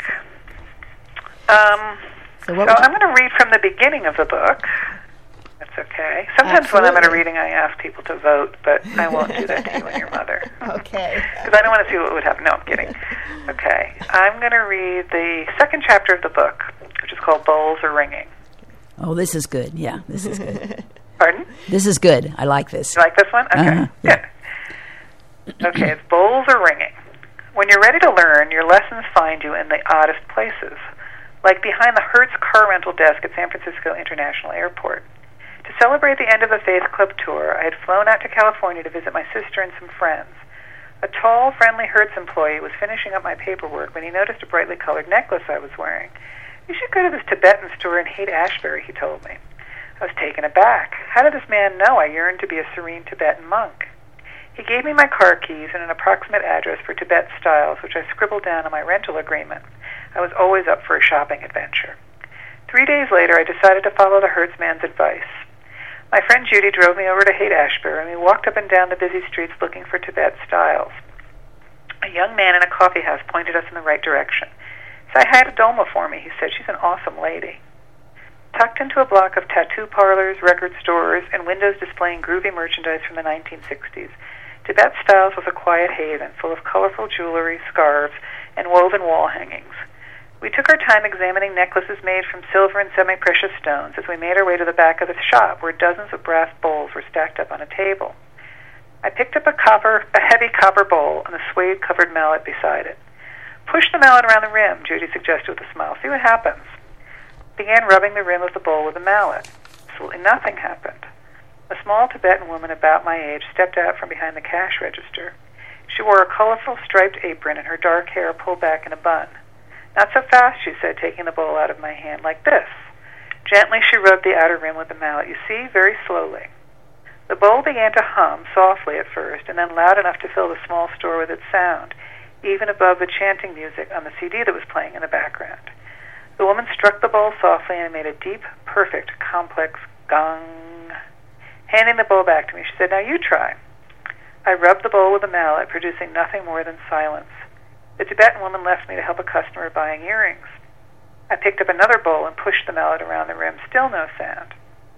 Um, So, so what would you- I'm going to read from the beginning of the book. That's okay. Sometimes when I'm at a Absolutely. reading, I ask people to vote, but I won't do that to you and your mother. Okay. Because I don't want to see what would happen. No, I'm kidding. Okay. I'm going to read the second chapter of the book, which is called Bowls Are Ringing. Oh, this is good. Yeah, this is good. Pardon? This is good. I like this. You like this one? Okay. Uh-huh, yeah. Good. Okay, it's Bowls Are Ringing. When you're ready to learn, your lessons find you in the oddest places, like behind the Hertz car rental desk at San Francisco International Airport. To celebrate the end of the Faith Club tour, I had flown out to California to visit my sister and some friends. A tall, friendly Hertz employee was finishing up my paperwork when he noticed a brightly colored necklace I was wearing. "You should go to this Tibetan store in Haight-Ashbury," he told me. I was taken aback. How did this man know I yearned to be a serene Tibetan monk? He gave me my car keys and an approximate address for Tibet Styles, which I scribbled down on my rental agreement. I was always up for a shopping adventure. Three days later, I decided to follow the Hertz man's advice. My friend Judy drove me over to Haight-Ashbury, and we walked up and down the busy streets looking for Tibet Styles. A young man in a coffee house pointed us in the right direction. "Say hi to Dolma for me," he said. "She's an awesome lady." Tucked into a block of tattoo parlors, record stores, and windows displaying groovy merchandise from the nineteen sixties, Tibet Styles was a quiet haven full of colorful jewelry, scarves, and woven wall hangings. We took our time examining necklaces made from silver and semi-precious stones as we made our way to the back of the shop, where dozens of brass bowls were stacked up on a table. I picked up a copper, a heavy copper bowl and a suede-covered mallet beside it. "Push the mallet around the rim," Judy suggested with a smile. "See what happens." I began rubbing the rim of the bowl with a mallet. Absolutely nothing happened. A small Tibetan woman about my age stepped out from behind the cash register. She wore a colorful striped apron and her dark hair pulled back in a bun. "Not so fast," she said, taking the bowl out of my hand, "like this." Gently she rubbed the outer rim with the mallet. "You see, very slowly." The bowl began to hum, softly at first, and then loud enough to fill the small store with its sound, even above the chanting music on the C D that was playing in the background. The woman struck the bowl softly and made a deep, perfect, complex gong. Handing the bowl back to me, she said, "Now you try." I rubbed the bowl with a mallet, producing nothing more than silence. The Tibetan woman left me to help a customer buying earrings. I picked up another bowl and pushed the mallet around the rim. Still no sound.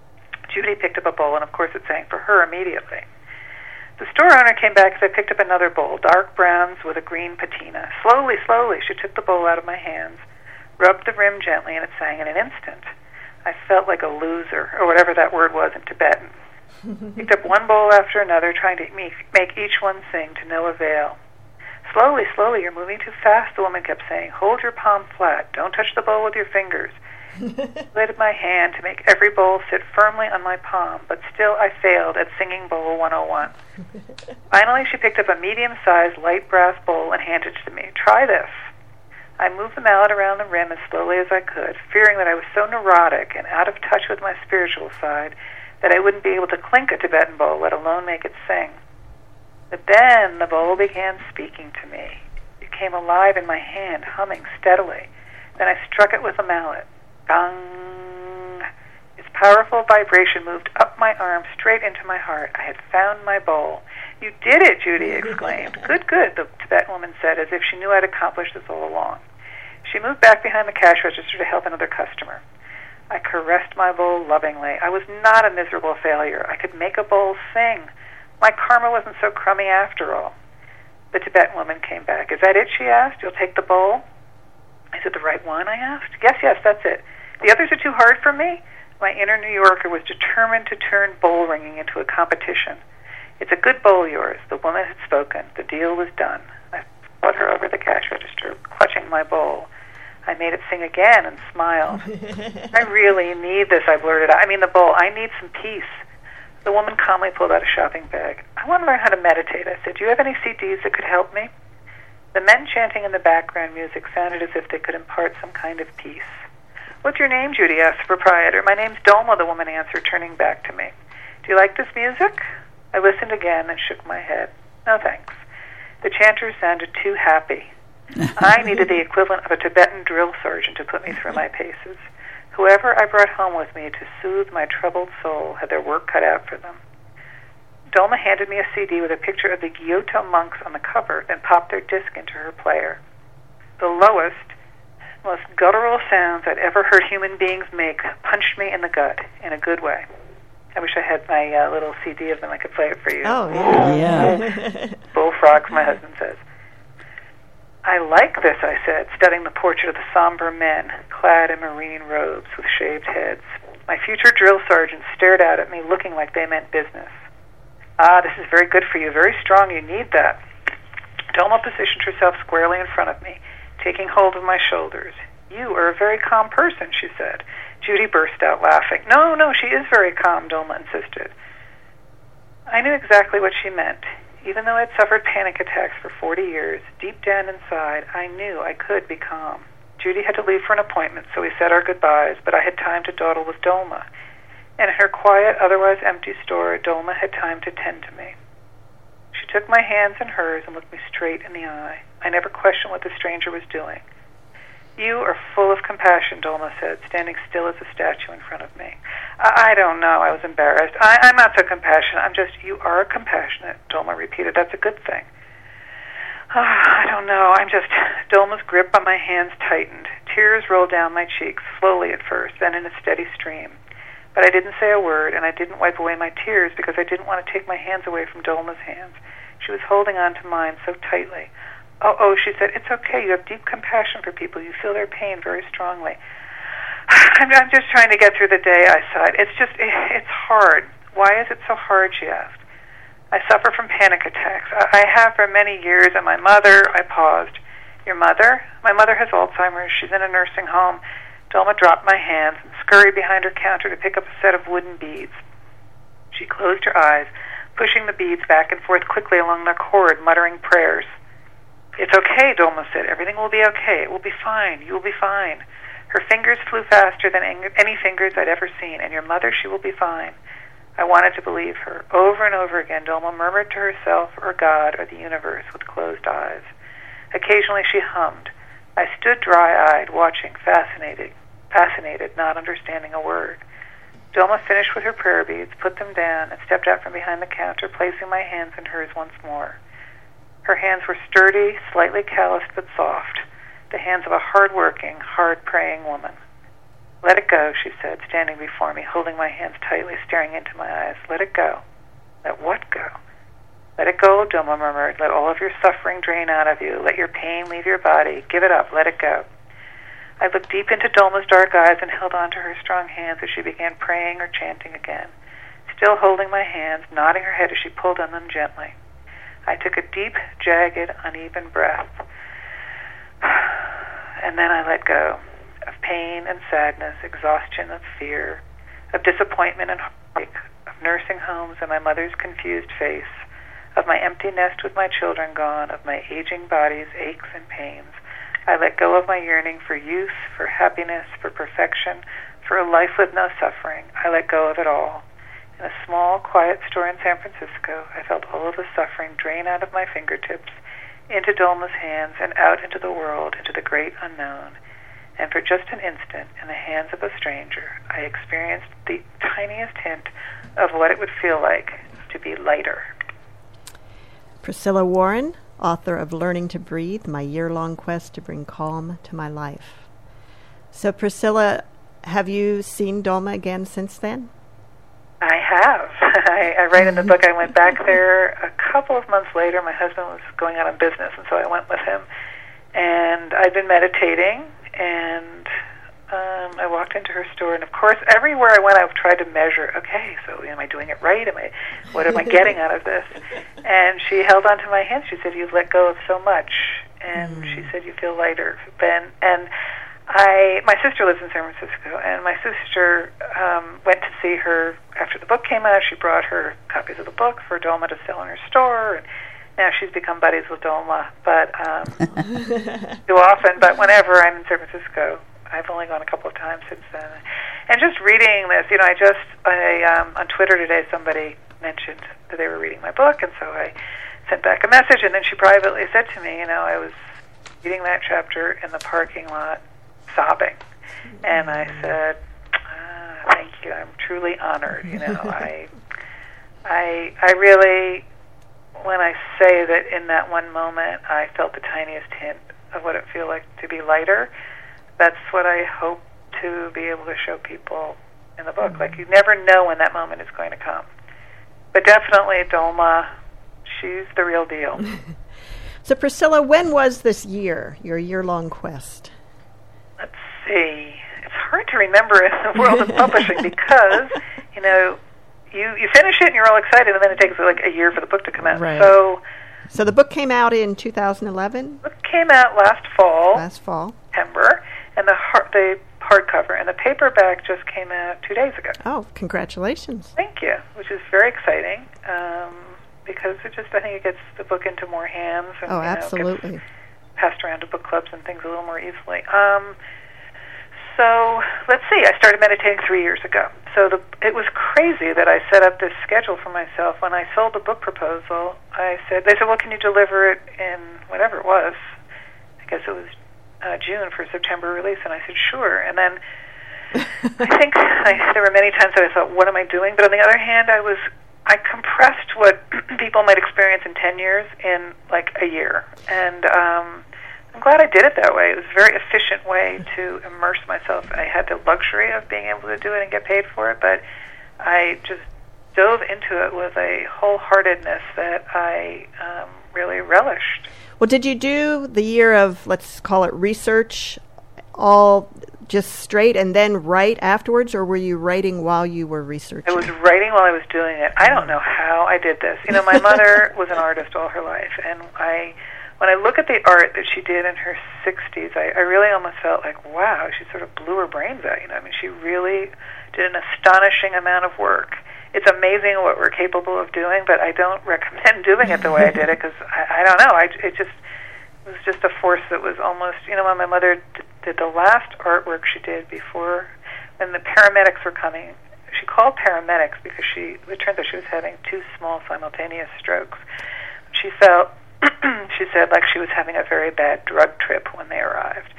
Judy picked up a bowl, and of course it sang for her immediately. The store owner came back as I picked up another bowl, dark browns with a green patina. Slowly, slowly, she took the bowl out of my hands, rubbed the rim gently, and it sang in an instant. I felt like a loser, or whatever that word was in Tibetan. Picked up one bowl after another, trying to make each one sing, to no avail. "Slowly, slowly, you're moving too fast," the woman kept saying. "Hold your palm flat. Don't touch the bowl with your fingers." I lifted my hand to make every bowl sit firmly on my palm, but still I failed at singing bowl one oh one. Finally, she picked up a medium-sized light brass bowl and handed it to me. "Try this." I moved the mallet around the rim as slowly as I could, fearing that I was so neurotic and out of touch with my spiritual side that I wouldn't be able to clink a Tibetan bowl, let alone make it sing. But then the bowl began speaking to me. It came alive in my hand, humming steadily. Then I struck it with a mallet. Gong! Its powerful vibration moved up my arm straight into my heart. I had found my bowl. "You did it," Judy exclaimed. "Good, good," the Tibetan woman said, as if she knew I'd accomplished this all along. She moved back behind the cash register to help another customer. I caressed my bowl lovingly. I was not a miserable failure. I could make a bowl sing. My karma wasn't so crummy after all. The Tibetan woman came back. "Is that it?" she asked. "You'll take the bowl?" "Is it the right one?" I asked. "Yes, yes, that's it. The others are too hard for me?" My inner New Yorker was determined to turn bowl ringing into a competition. "It's a good bowl, yours." The woman had spoken. The deal was done. I followed her over the cash register, clutching my bowl. I made it sing again and smiled. "I really need this," I blurted out. "I mean the bowl. I need some peace." The woman calmly pulled out a shopping bag. "I want to learn how to meditate." I said, "Do you have any C Ds that could help me?" The men chanting in the background music sounded as if they could impart some kind of peace. "What's your name, Judy?" asked the proprietor. "My name's Dolma," the woman answered, turning back to me. "Do you like this music?" I listened again and shook my head. "No, thanks." The chanters sounded too happy. I needed the equivalent of a Tibetan drill sergeant to put me through my paces. Whoever I brought home with me to soothe my troubled soul had their work cut out for them. Dolma handed me a C D with a picture of the Gyoto monks on the cover, then popped their disc into her player. The lowest, most guttural sounds I'd ever heard human beings make punched me in the gut, in a good way. I wish I had my uh, little C D of them. I could play it for you. Oh, yeah. Yeah. Bullfrogs, my husband says. "I like this," I said, studying the portrait of the somber men, clad in marine robes with shaved heads. My future drill sergeants stared out at me, looking like they meant business. "Ah, this is very good for you, very strong, you need that." Dolma positioned herself squarely in front of me, taking hold of my shoulders. "You are a very calm person," she said. Judy burst out laughing. "No, no, she is very calm," Dolma insisted. I knew exactly what she meant. Even though I'd suffered panic attacks for forty years, deep down inside, I knew I could be calm. Judy had to leave for an appointment, so we said our goodbyes, but I had time to dawdle with Dolma. And in her quiet, otherwise empty store, Dolma had time to tend to me. She took my hands in hers and looked me straight in the eye. I never questioned what the stranger was doing. "You are full of compassion," Dolma said, standing still as a statue in front of me. I, I don't know. I was embarrassed. I, I'm not so compassionate. I'm just, "You are compassionate," Dolma repeated. "That's a good thing." Oh, I don't know. I'm just... Dolma's grip on my hands tightened. Tears rolled down my cheeks, slowly at first, then in a steady stream. But I didn't say a word, and I didn't wipe away my tears because I didn't want to take my hands away from Dolma's hands. She was holding on to mine so tightly. "Oh, oh," she said, "it's okay. You have deep compassion for people. You feel their pain very strongly." I'm, I'm just trying to get through the day," I sighed. "It's just, it, it's hard." "Why is it so hard?" she asked. "I suffer from panic attacks. I, I have for many years, and my mother..." I paused. "Your mother?" "My mother has Alzheimer's. She's in a nursing home." Dolma dropped my hands and scurried behind her counter to pick up a set of wooden beads. She closed her eyes, pushing the beads back and forth quickly along their cord, muttering prayers. "It's okay," Dolma said. "Everything will be okay. It will be fine. You will be fine." Her fingers flew faster than any fingers I'd ever seen. "And your mother, she will be fine." I wanted to believe her. Over and over again, Dolma murmured to herself or God or the universe with closed eyes. Occasionally she hummed. I stood dry-eyed, watching, fascinated, fascinated, not understanding a word. Dolma finished with her prayer beads, put them down, and stepped out from behind the counter, placing my hands in hers once more. Her hands were sturdy, slightly calloused but soft, the hands of a hard-working, hard-praying woman. "Let it go," she said, standing before me, holding my hands tightly, staring into my eyes. "Let it go." "Let what go?" "Let it go," Dolma murmured. "Let all of your suffering drain out of you. Let your pain leave your body. Give it up. Let it go." I looked deep into Dolma's dark eyes and held on to her strong hands as she began praying or chanting again, still holding my hands, nodding her head as she pulled on them gently. I took a deep, jagged, uneven breath, and then I let go of pain and sadness, exhaustion and fear, of disappointment and heartache, of nursing homes and my mother's confused face, of my empty nest with my children gone, of my aging body's aches and pains. I let go of my yearning for youth, for happiness, for perfection, for a life with no suffering. I let go of it all. In a small, quiet store in San Francisco, I felt all of the suffering drain out of my fingertips, into Dolma's hands, and out into the world, into the great unknown. And for just an instant, in the hands of a stranger, I experienced the tiniest hint of what it would feel like to be lighter. Priscilla Warren, author of Learning to Breathe, My Year-Long Quest to Bring Calm to My Life. So, Priscilla, have you seen Dolma again since then? I have. I, I write in the book, I went back there a couple of months later. My husband was going out on business, and so I went with him. And I'd been meditating, and um, I walked into her store, and of course, everywhere I went, I've tried to measure, okay, so am I doing it right? Am I, what am I getting out of this? And she held onto my hand. She said, you've let go of so much. And mm. she said, you feel lighter, Ben. And I, my sister lives in San Francisco, and my sister um, went to see her after the book came out. She brought her copies of the book for Dolma to sell in her store, and now she's become buddies with Dolma, but um, too often. But whenever I'm in San Francisco, I've only gone a couple of times since then. And just reading this, you know, I just, I, um, on Twitter today, somebody mentioned that they were reading my book, and so I sent back a message, and then she privately said to me, you know, I was reading that chapter in the parking lot, sobbing. And I said, ah, thank you, I'm truly honored, you know. I, I, I really, when I say that in that one moment I felt the tiniest hint of what it feels like to be lighter, that's what I hope to be able to show people in the book. Mm-hmm. Like, you never know when that moment is going to come. But definitely Dolma, she's the real deal. So, Priscilla, when was this year, your year-long quest? Let's see. It's hard to remember in the world of publishing because, you know, you, you finish it and you're all excited, and then it takes like a year for the book to come out. Right. So, so the book came out in two thousand eleven? The book came out last fall. Last fall. September, and the hard, the hardcover and the paperback just came out two days ago. Oh, congratulations! Thank you, which is very exciting um, because it just I think it gets the book into more hands. And, oh, you know, absolutely. Gets passed around to book clubs and things a little more easily. Um, so let's see. I started meditating three years ago. So the, it was crazy that I set up this schedule for myself. When I sold the book proposal, I said, they said, well, can you deliver it in whatever it was? I guess it was uh, June for September release. And I said, sure. And then I think I, there were many times that I thought, what am I doing? But on the other hand, I was I compressed what people might experience in ten years in like a year. And um, I'm glad I did it that way. It was a very efficient way to immerse myself. I had the luxury of being able to do it and get paid for it, but I just dove into it with a wholeheartedness that I um, really relished. Well, did you do the year of, let's call it research, all just straight and then write afterwards, or were you writing while you were researching? I was writing while I was doing it. I don't know how I did this. You know, my mother was an artist all her life, and I... when I look at the art that she did in her sixties, I, I really almost felt like, wow, she sort of blew her brains out. You know, I mean, she really did an astonishing amount of work. It's amazing what we're capable of doing, but I don't recommend doing it the way I did it because I, I don't know. I, it just it was just a force that was almost, you know, when my mother d- did the last artwork she did before, when the paramedics were coming, she called paramedics because she, it turns out she was having two small simultaneous strokes. She felt she said like she was having a very bad drug trip when they arrived.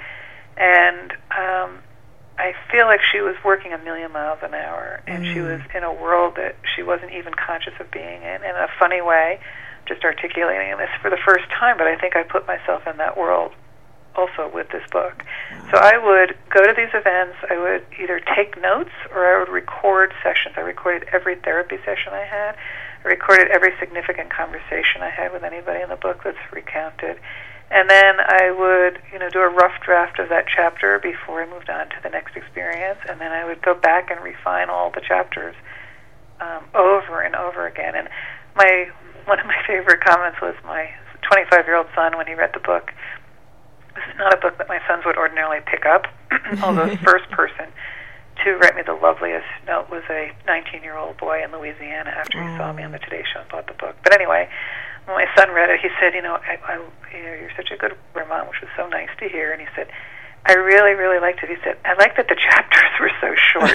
And um, I feel like she was working a million miles an hour, and mm. she was in a world that she wasn't even conscious of being in, in a funny way, just articulating this for the first time, but I think I put myself in that world also with this book. Wow. So I would go to these events, I would either take notes or I would record sessions. I recorded every therapy session I had. I recorded every significant conversation I had with anybody in the book that's recounted. And then I would, you know, do a rough draft of that chapter before I moved on to the next experience. And then I would go back and refine all the chapters um, over and over again. And my one of my favorite comments was my twenty-five-year-old son, when he read the book. This is not a book that my sons would ordinarily pick up, although the first person to write me the loveliest note was a nineteen-year-old boy in Louisiana after he saw me on the Today Show and bought the book. But anyway, when my son read it, he said, you know, I, I, you know, you're such a good Vermont, which was so nice to hear. And he said, I really, really liked it. He said, I like that the chapters were so short.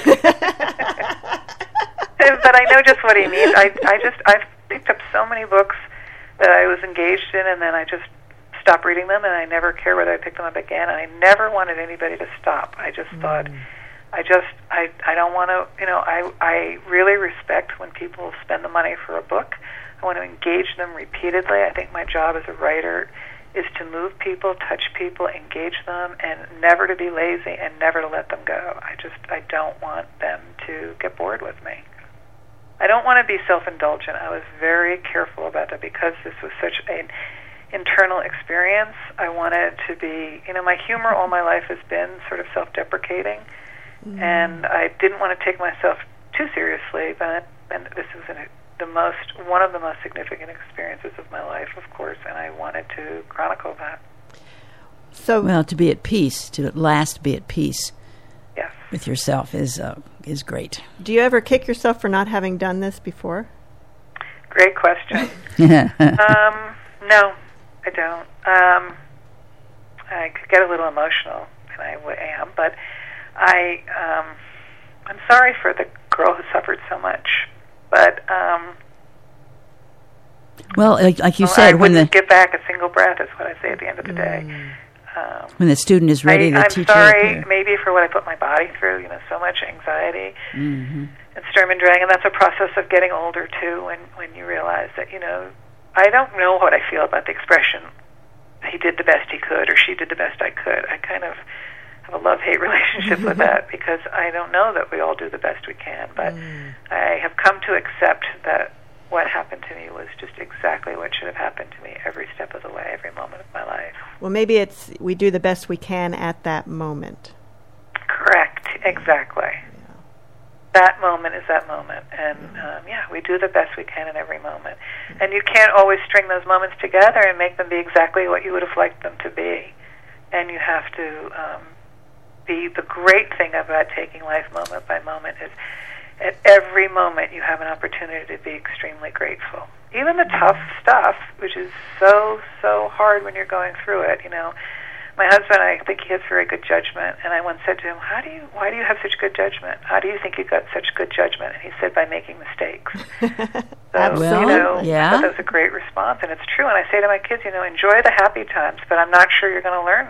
But I know just what he means. I, I just, I've picked up so many books that I was engaged in, and then I just stopped reading them, and I never care whether I pick them up again. And I never wanted anybody to stop. I just mm. thought, I just, I, I don't want to, you know, I, I really respect when people spend the money for a book. I want to engage them repeatedly. I think my job as a writer is to move people, touch people, engage them, and never to be lazy and never to let them go. I just, I don't want them to get bored with me. I don't want to be self-indulgent. I was very careful about that because this was such an internal experience. I wanted to be, you know, my humor all my life has been sort of self-deprecating, mm. and I didn't want to take myself too seriously, but and this was an, the most, one of the most significant experiences of my life, of course, and I wanted to chronicle that. So, well, to be at peace, to at last be at peace yes. with yourself is uh, is great. Do you ever kick yourself for not having done this before? Great question. um, no, I don't. Um, I could get a little emotional, and I w- am, but I, um, I'm sorry for the girl who suffered so much. But um, well, like, like you well, said, I when the give back a single breath is what I say at the end of the day. Mm. Um, when the student is ready, I, the I'm teacher. sorry, maybe for what I put my body through. You know, so much anxiety mm-hmm. and Sturm and Drang, and that's a process of getting older too. When when you realize that, you know, I don't know what I feel about the expression "he did the best he could" or "she did the best I could." I kind of have a love-hate relationship with that because I don't know that we all do the best we can, but mm. I have come to accept that what happened to me was just exactly what should have happened to me every step of the way, every moment of my life. Well, maybe it's we do the best we can at that moment. Correct, exactly. Yeah. That moment is that moment, and um, yeah, we do the best we can in every moment. Mm. And you can't always string those moments together and make them be exactly what you would have liked them to be, and you have to um, be, the great thing about taking life moment by moment is at every moment you have an opportunity to be extremely grateful. Even the tough stuff, which is so, so hard when you're going through it, you know. My husband, I think he has very good judgment, and I once said to him, "How do you, why do you have such good judgment? How do you think you got such good judgment?" And he said, "By making mistakes." So, well, you know, yeah. I thought that was a great response, and it's true. And I say to my kids, you know, enjoy the happy times, but I'm not sure you're going to learn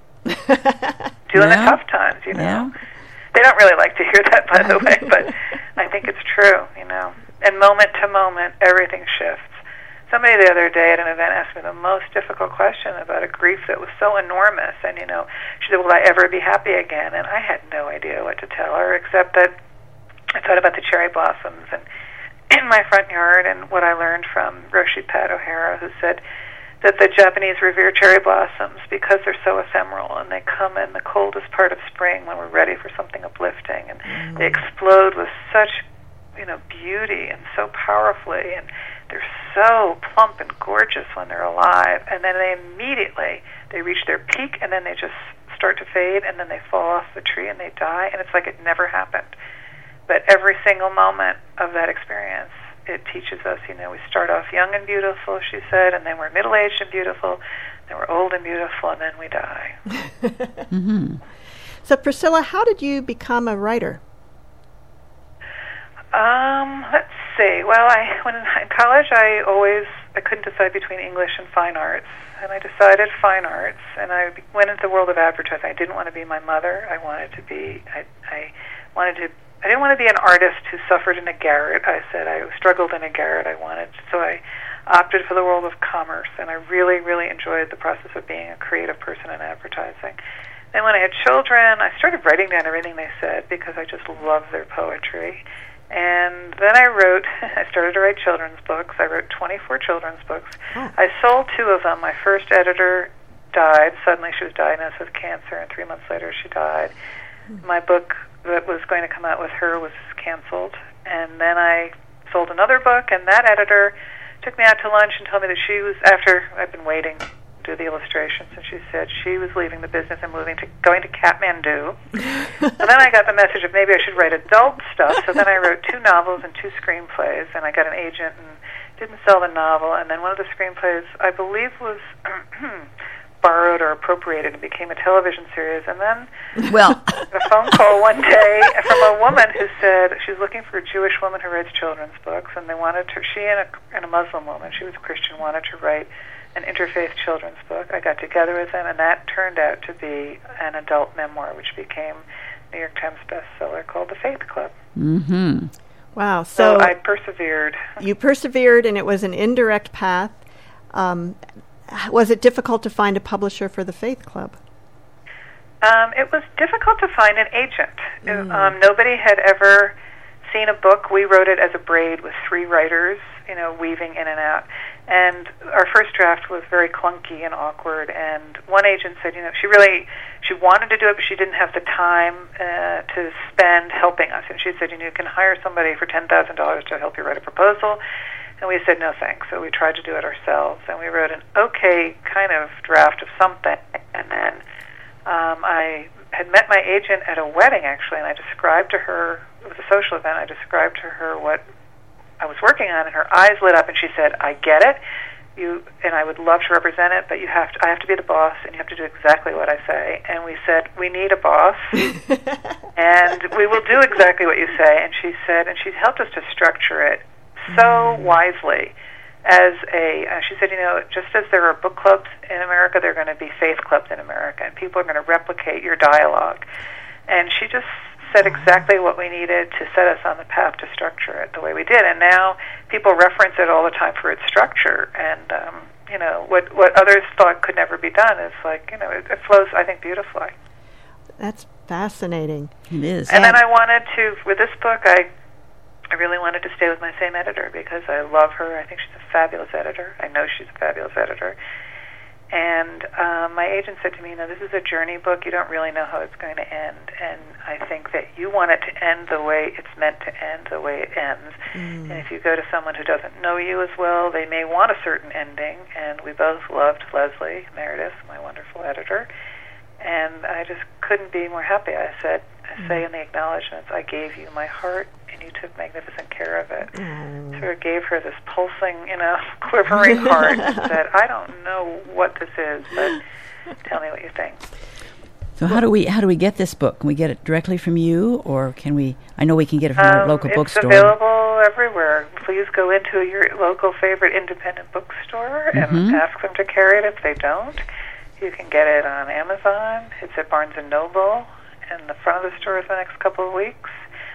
doing yeah. the tough times, you know. Yeah. They don't really like to hear that, by the way, but I think it's true, you know. And moment to moment, everything shifts. Somebody the other day at an event asked me the most difficult question about a grief that was so enormous, and, you know, she said, "Will I ever be happy again?" And I had no idea what to tell her, except that I thought about the cherry blossoms and in my front yard and what I learned from Roshi Pat O'Hara, who said that the Japanese revere cherry blossoms because they're so ephemeral, and they come in the coldest part of spring when we're ready for something uplifting, and mm. they explode with such, you know, beauty and so powerfully, and they're so plump and gorgeous when they're alive, and then they immediately, they reach their peak, and then they just start to fade, and then they fall off the tree and they die, and it's like it never happened. But every single moment of that experience, it teaches us, you know, we start off young and beautiful, she said, and then we're middle-aged and beautiful, then we're old and beautiful, and then we die. mm-hmm. So, Priscilla, how did you become a writer? Um, let's see. Well, I when in college, I always, I couldn't decide between English and fine arts, and I decided fine arts, and I went into the world of advertising. I didn't want to be my mother. I wanted to be, I, I wanted to I didn't want to be an artist who suffered in a garret. I said I struggled in a garret. I wanted, so I opted for the world of commerce, and I really, really enjoyed the process of being a creative person in advertising. Then when I had children, I started writing down everything they said because I just loved their poetry. And then I wrote, I started to write children's books. I wrote twenty-four children's books. Oh. I sold two of them. My first editor died. Suddenly she was diagnosed with cancer, and three months later she died. Mm. My book that was going to come out with her was canceled. And then I sold another book, and that editor took me out to lunch and told me that she was, after I've been waiting to do the illustrations, and she said she was leaving the business and moving to, going to Kathmandu. So then I got the message of maybe I should write adult stuff, so then I wrote two novels and two screenplays, and I got an agent and didn't sell the novel, and then one of the screenplays, I believe, was borrowed or appropriated and became a television series. And then well, I got a phone call one day from a woman who said she was looking for a Jewish woman who writes children's books, and they wanted to, she and a, and a Muslim woman, she was a Christian, wanted to write an interfaith children's book. I got together with them, and that turned out to be an adult memoir, which became New York Times bestseller called The Faith Club. Mm-hmm. Wow. So, so I persevered. You persevered, and it was an indirect path. Um, was it difficult to find a publisher for The Faith Club? Um, it was difficult to find an agent. Mm. Um, nobody had ever seen a book. We wrote it as a braid with three writers, you know, weaving in and out. And our first draft was very clunky and awkward. And one agent said, you know, she really, she wanted to do it, but she didn't have the time uh, to spend helping us. And she said, you know, you can hire somebody for ten thousand dollars to help you write a proposal. And we said, no thanks. So we tried to do it ourselves. And we wrote an okay kind of draft of something. And then um, I had met my agent at a wedding, actually, and I described to her, it was a social event, I described to her what I was working on, and her eyes lit up, and she said, I get it, you, and I would love to represent it, but you have to, I have to be the boss, and you have to do exactly what I say. And we said, we need a boss, and we will do exactly what you say. And she said, and she helped us to structure it so mm. wisely. As a, uh, she said, you know, just as there are book clubs in America, there are going to be faith clubs in America, and people are going to replicate your dialogue. And she just said exactly what we needed to set us on the path to structure it the way we did. And now people reference it all the time for its structure. And, um, you know, what what others thought could never be done is like, you know, it, it flows, I think, beautifully. That's fascinating. It is. And, and then I wanted to, with this book, I I really wanted to stay with my same editor because I love her. I think she's a fabulous editor. I know she's a fabulous editor. And um, my agent said to me, you know, this is a journey book. You don't really know how it's going to end. And I think that you want it to end the way it's meant to end, the way it ends. Mm. And if you go to someone who doesn't know you as well, they may want a certain ending. And we both loved Leslie Meredith, my wonderful editor. And I just couldn't be more happy. I said, I say in the acknowledgments, I gave you my heart, and you took magnificent care of it. Mm. Sort of gave her this pulsing, you know, quivering heart and said, I don't know what this is, but tell me what you think. So how do we how do we get this book? Can we get it directly from you, or can we, I know we can get it from um, our local it's bookstore. It's available everywhere. Please go into your local favorite independent bookstore mm-hmm. and ask them to carry it if they don't. You can get it on Amazon. It's at Barnes and Noble in the front of the store for the next couple of weeks.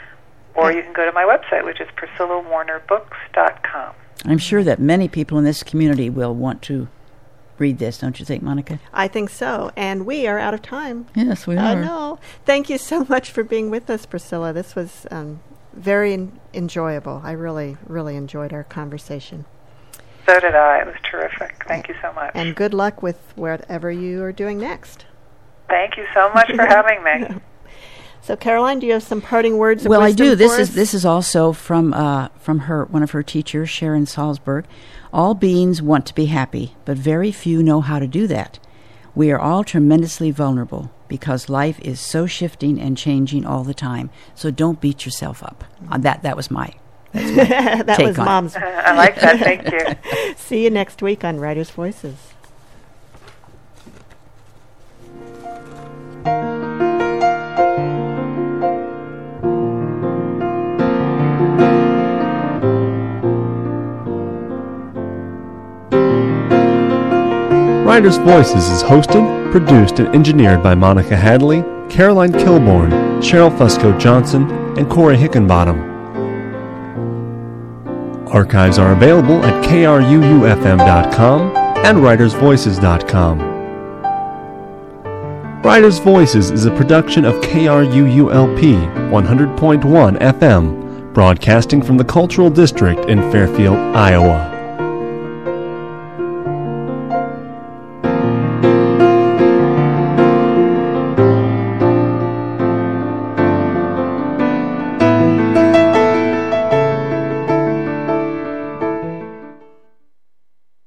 Or you can go to my website, which is priscilla warner books dot com. I'm sure that many people in this community will want to read this, don't you think, Monica? I think so. And we are out of time. Yes, we are. I know. Thank you so much for being with us, Priscilla. This was um, very en- enjoyable. I really, really enjoyed our conversation. So did I. It was terrific. Thank you so much. And good luck with whatever you are doing next. Thank you so much for having me. So, Caroline, do you have some parting words of well, wisdom I do. This for is us? this is also from uh, from her one of her teachers, Sharon Salzberg. All beings want to be happy, but very few know how to do that. We are all tremendously vulnerable because life is so shifting and changing all the time. So don't beat yourself up. Uh, that that was my, that's my that take was on Mom's. Uh, I like that. Thank you. See you next week on Writers' Voices. Writers' Voices is hosted, produced, and engineered by Monica Hadley, Caroline Kilborn, Cheryl Fusco-Johnson, and Corey Hickenbottom. Archives are available at K R U U F M dot com and writers voices dot com. Writers' Voices is a production of K R U U L P one hundred point one F M, broadcasting from the Cultural District in Fairfield, Iowa.